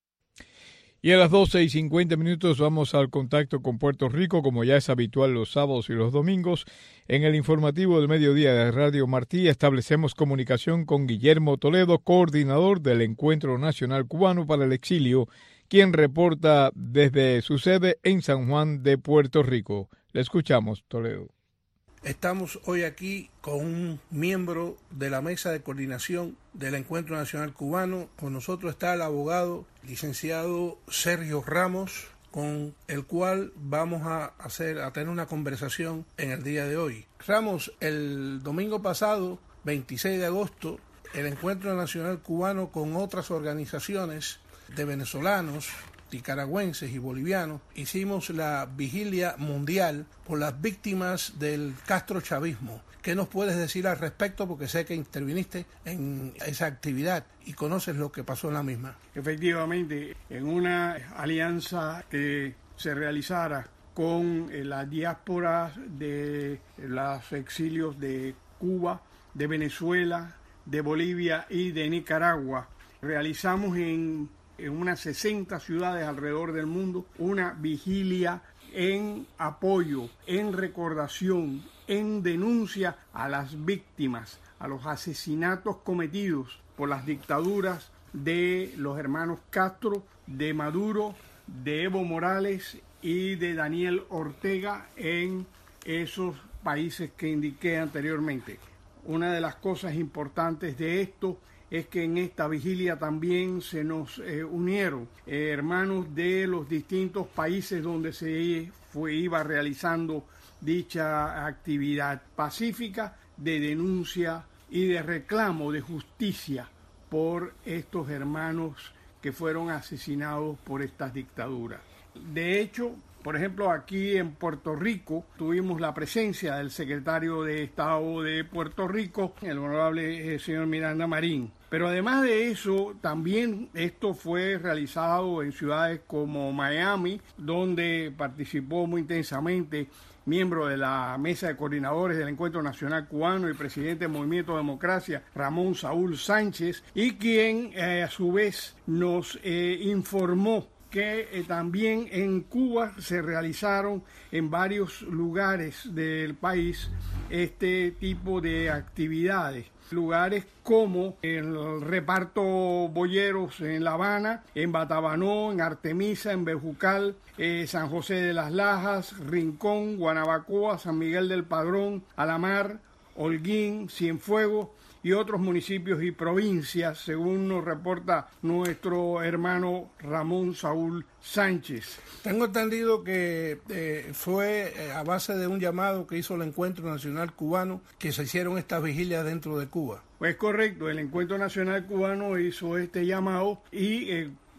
Y a las doce y cincuenta minutos vamos al contacto con Puerto Rico, como ya es habitual los sábados y los domingos. En el informativo del mediodía de Radio Martí establecemos comunicación con Guillermo Toledo, coordinador del Encuentro Nacional Cubano para el Exilio, quien reporta desde su sede en San Juan de Puerto Rico. Le escuchamos, Toledo. Estamos hoy aquí con un miembro de la mesa de coordinación del Encuentro Nacional Cubano. Con nosotros está el abogado licenciado Sergio Ramos, con el cual vamos a hacer a tener una conversación en el día de hoy. Ramos, el domingo pasado, veintiséis de agosto, el Encuentro Nacional Cubano con otras organizaciones de venezolanos, nicaragüenses y bolivianos, hicimos la vigilia mundial por las víctimas del castrochavismo. ¿Qué nos puedes decir al respecto? Porque sé que interviniste en esa actividad y conoces lo que pasó en la misma. Efectivamente, en una alianza que se realizara con la diáspora de los exilios de Cuba, de Venezuela, de Bolivia y de Nicaragua, realizamos en en unas sesenta ciudades alrededor del mundo, una vigilia en apoyo, en recordación, en denuncia a las víctimas, a los asesinatos cometidos por las dictaduras de los hermanos Castro, de Maduro, de Evo Morales y de Daniel Ortega en esos países que indiqué anteriormente. Una de las cosas importantes de esto es que en esta vigilia también se nos eh, unieron eh, hermanos de los distintos países donde se fue, iba realizando dicha actividad pacífica de denuncia y de reclamo de justicia por estos hermanos que fueron asesinados por estas dictaduras. De hecho, por ejemplo, aquí en Puerto Rico tuvimos la presencia del secretario de Estado de Puerto Rico, el honorable eh, señor Miranda Marín. Pero además de eso, también esto fue realizado en ciudades como Miami, donde participó muy intensamente miembro de la mesa de coordinadores del Encuentro Nacional Cubano y presidente del Movimiento Democracia, Ramón Saúl Sánchez, y quien eh, a su vez nos eh, informó que eh, también en Cuba se realizaron en varios lugares del país este tipo de actividades. Lugares como el reparto Boyeros en La Habana, en Batabanó, en Artemisa, en Bejucal, eh, San José de las Lajas, Rincón, Guanabacoa, San Miguel del Padrón, Alamar, Holguín, Cienfuegos y otros municipios y provincias, según nos reporta nuestro hermano Ramón Saúl Sánchez. Tengo entendido que eh, fue eh, a base de un llamado que hizo el Encuentro Nacional Cubano que se hicieron estas vigilias dentro de Cuba. Pues correcto, el Encuentro Nacional Cubano hizo este llamado y eh,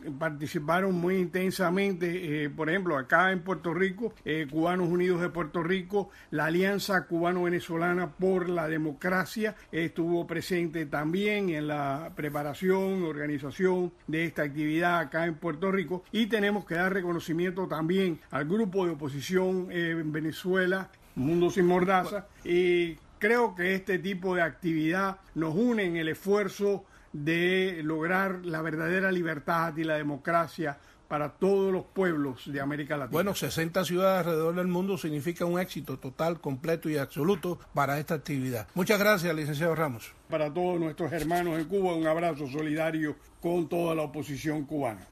participaron muy intensamente, eh, por ejemplo, acá en Puerto Rico, eh, Cubanos Unidos de Puerto Rico, la Alianza Cubano-Venezolana por la Democracia estuvo presente también en la preparación, organización de esta actividad acá en Puerto Rico, y tenemos que dar reconocimiento también al grupo de oposición eh, en Venezuela, Mundo Sin Mordaza, y creo que este tipo de actividad nos une en el esfuerzo de lograr la verdadera libertad y la democracia para todos los pueblos de América Latina. Bueno, sesenta ciudades alrededor del mundo significa un éxito total, completo y absoluto para esta actividad. Muchas gracias, licenciado Ramos. Para todos nuestros hermanos en Cuba, un abrazo solidario con toda la oposición cubana.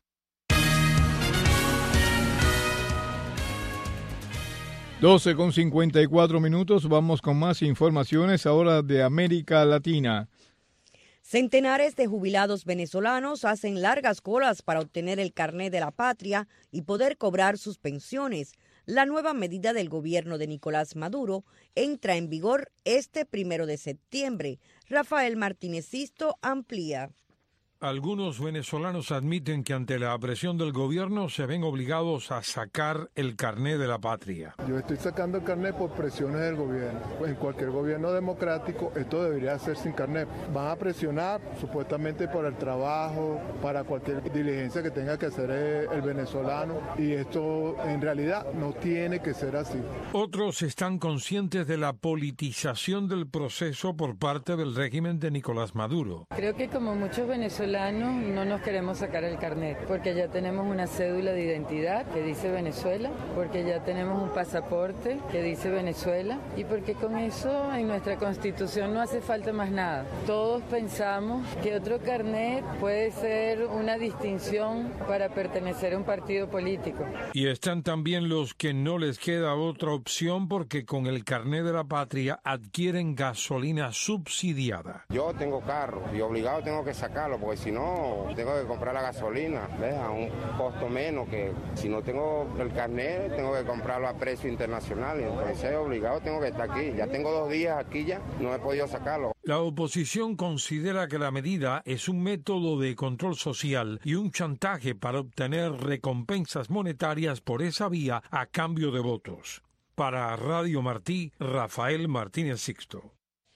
doce con cincuenta y cuatro minutos, vamos con más informaciones ahora de América Latina. Centenares de jubilados venezolanos hacen largas colas para obtener el carné de la patria y poder cobrar sus pensiones. La nueva medida del gobierno de Nicolás Maduro entra en vigor este primero de septiembre. Rafael Martínez Sisto amplía. Algunos venezolanos admiten que ante la presión del gobierno se ven obligados a sacar el carné de la patria. Yo estoy sacando el carné por presiones del gobierno. En cualquier gobierno democrático esto debería ser sin carné. Van a presionar supuestamente por el trabajo, para cualquier diligencia que tenga que hacer el venezolano, y esto en realidad no tiene que ser así. Otros están conscientes de la politización del proceso por parte del régimen de Nicolás Maduro. Creo que como muchos venezolanos no nos queremos sacar el carnet, porque ya tenemos una cédula de identidad que dice Venezuela, porque ya tenemos un pasaporte que dice Venezuela, y porque con eso en nuestra Constitución no hace falta más nada. Todos pensamos que otro carnet puede ser una distinción para pertenecer a un partido político. Y están también los que no les queda otra opción porque con el carnet de la patria adquieren gasolina subsidiada. Yo tengo carro y obligado tengo que sacarlo, porque si no, tengo que comprar la gasolina, ¿ves? A un costo menos, que si no tengo el carnet, tengo que comprarlo a precio internacional. Entonces, obligado tengo que estar aquí. Ya tengo dos días aquí ya, no he podido sacarlo. La oposición considera que la medida es un método de control social y un chantaje para obtener recompensas monetarias por esa vía a cambio de votos. Para Radio Martí, Rafael Martínez Sixto.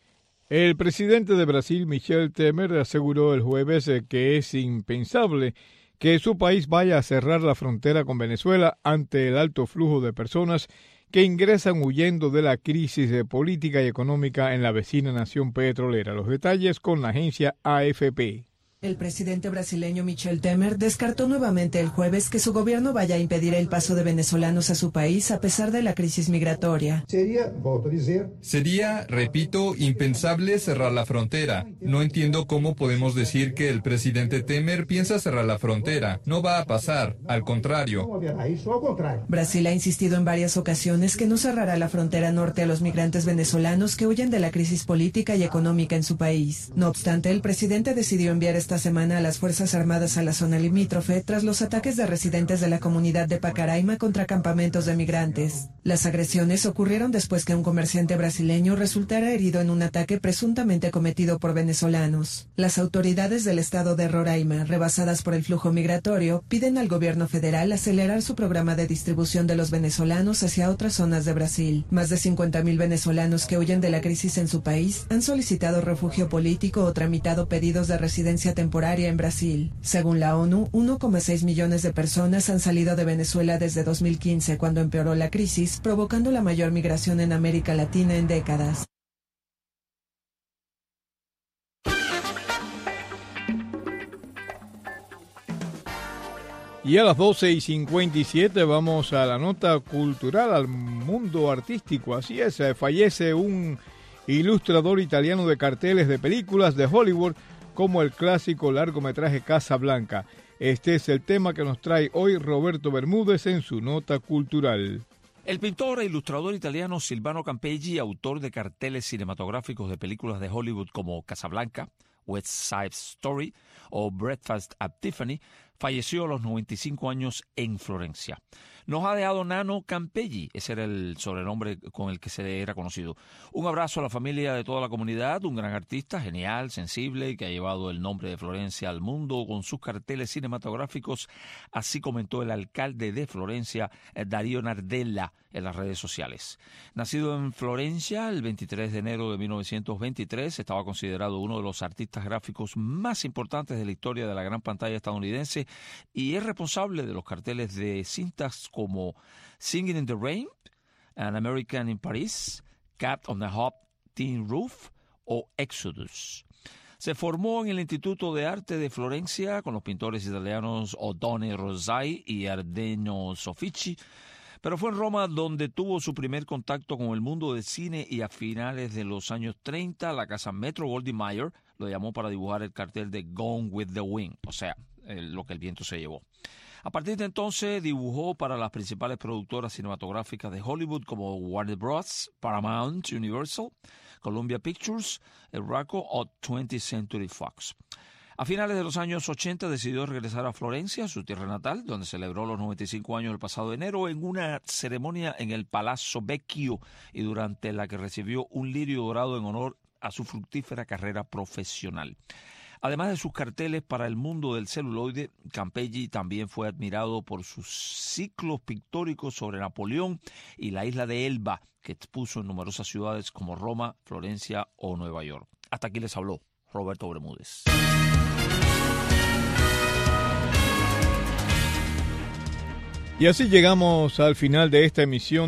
El presidente de Brasil, Michel Temer, aseguró el jueves que es impensable que su país vaya a cerrar la frontera con Venezuela ante el alto flujo de personas que ingresan huyendo de la crisis política y económica en la vecina nación petrolera. Los detalles con la agencia A F P. El presidente brasileño Michel Temer descartó nuevamente el jueves que su gobierno vaya a impedir el paso de venezolanos a su país a pesar de la crisis migratoria. Sería, volto a decir, sería, repito, impensable cerrar la frontera. No entiendo cómo podemos decir que el presidente Temer piensa cerrar la frontera. No va a pasar, al contrario. Brasil ha insistido en varias ocasiones que no cerrará la frontera norte a los migrantes venezolanos que huyen de la crisis política y económica en su país. No obstante, el presidente decidió enviar esta semana a las Fuerzas Armadas a la zona limítrofe tras los ataques de residentes de la comunidad de Pacaraima contra campamentos de migrantes. Las agresiones ocurrieron después que un comerciante brasileño resultara herido en un ataque presuntamente cometido por venezolanos. Las autoridades del estado de Roraima, rebasadas por el flujo migratorio, piden al gobierno federal acelerar su programa de distribución de los venezolanos hacia otras zonas de Brasil. Más de cincuenta mil venezolanos que huyen de la crisis en su país han solicitado refugio político o tramitado pedidos de residencia temporal temporaria en Brasil. Según la ONU, uno coma seis millones de personas han salido de Venezuela desde dos mil quince, cuando empeoró la crisis, provocando la mayor migración en América Latina en décadas. Y a las doce y cincuenta y siete vamos a la nota cultural, al mundo artístico. Así es, fallece un ilustrador italiano de carteles de películas de Hollywood, como el clásico largometraje Casablanca. Este es el tema que nos trae hoy Roberto Bermúdez en su nota cultural. El pintor e ilustrador italiano Silvano Campeggi, autor de carteles cinematográficos de películas de Hollywood como Casablanca, West Side Story o Breakfast at Tiffany, falleció a los noventa y cinco años en Florencia. Nos ha dejado Nano Campelli, ese era el sobrenombre con el que se era conocido. Un abrazo a la familia de toda la comunidad, un gran artista, genial, sensible, y que ha llevado el nombre de Florencia al mundo con sus carteles cinematográficos, así comentó el alcalde de Florencia, Darío Nardella, en las redes sociales. Nacido en Florencia el veintitrés de enero de mil novecientos veintitrés, estaba considerado uno de los artistas gráficos más importantes de la historia de la gran pantalla estadounidense y es responsable de los carteles de cintas como Singing in the Rain, An American in Paris, Cat on the Hot Tin Roof o Exodus. Se formó en el Instituto de Arte de Florencia con los pintores italianos Oddone Rosai y Ardeno Soffici, pero fue en Roma donde tuvo su primer contacto con el mundo del cine y a finales de los años treinta la casa Metro-Goldwyn-Mayer lo llamó para dibujar el cartel de Gone with the Wind, o sea, el, lo que el viento se llevó. A partir de entonces dibujó para las principales productoras cinematográficas de Hollywood como Warner Bros., Paramount, Universal, Columbia Pictures, Eraco o twentieth Century Fox. A finales de los años ochenta decidió regresar a Florencia, su tierra natal, donde celebró los noventa y cinco años el pasado enero en una ceremonia en el Palazzo Vecchio y durante la que recibió un lirio dorado en honor a su fructífera carrera profesional. Además de sus carteles para el mundo del celuloide, Campelli también fue admirado por sus ciclos pictóricos sobre Napoleón y la isla de Elba, que expuso en numerosas ciudades como Roma, Florencia o Nueva York. Hasta aquí les habló Roberto Bermúdez. Y así llegamos al final de esta emisión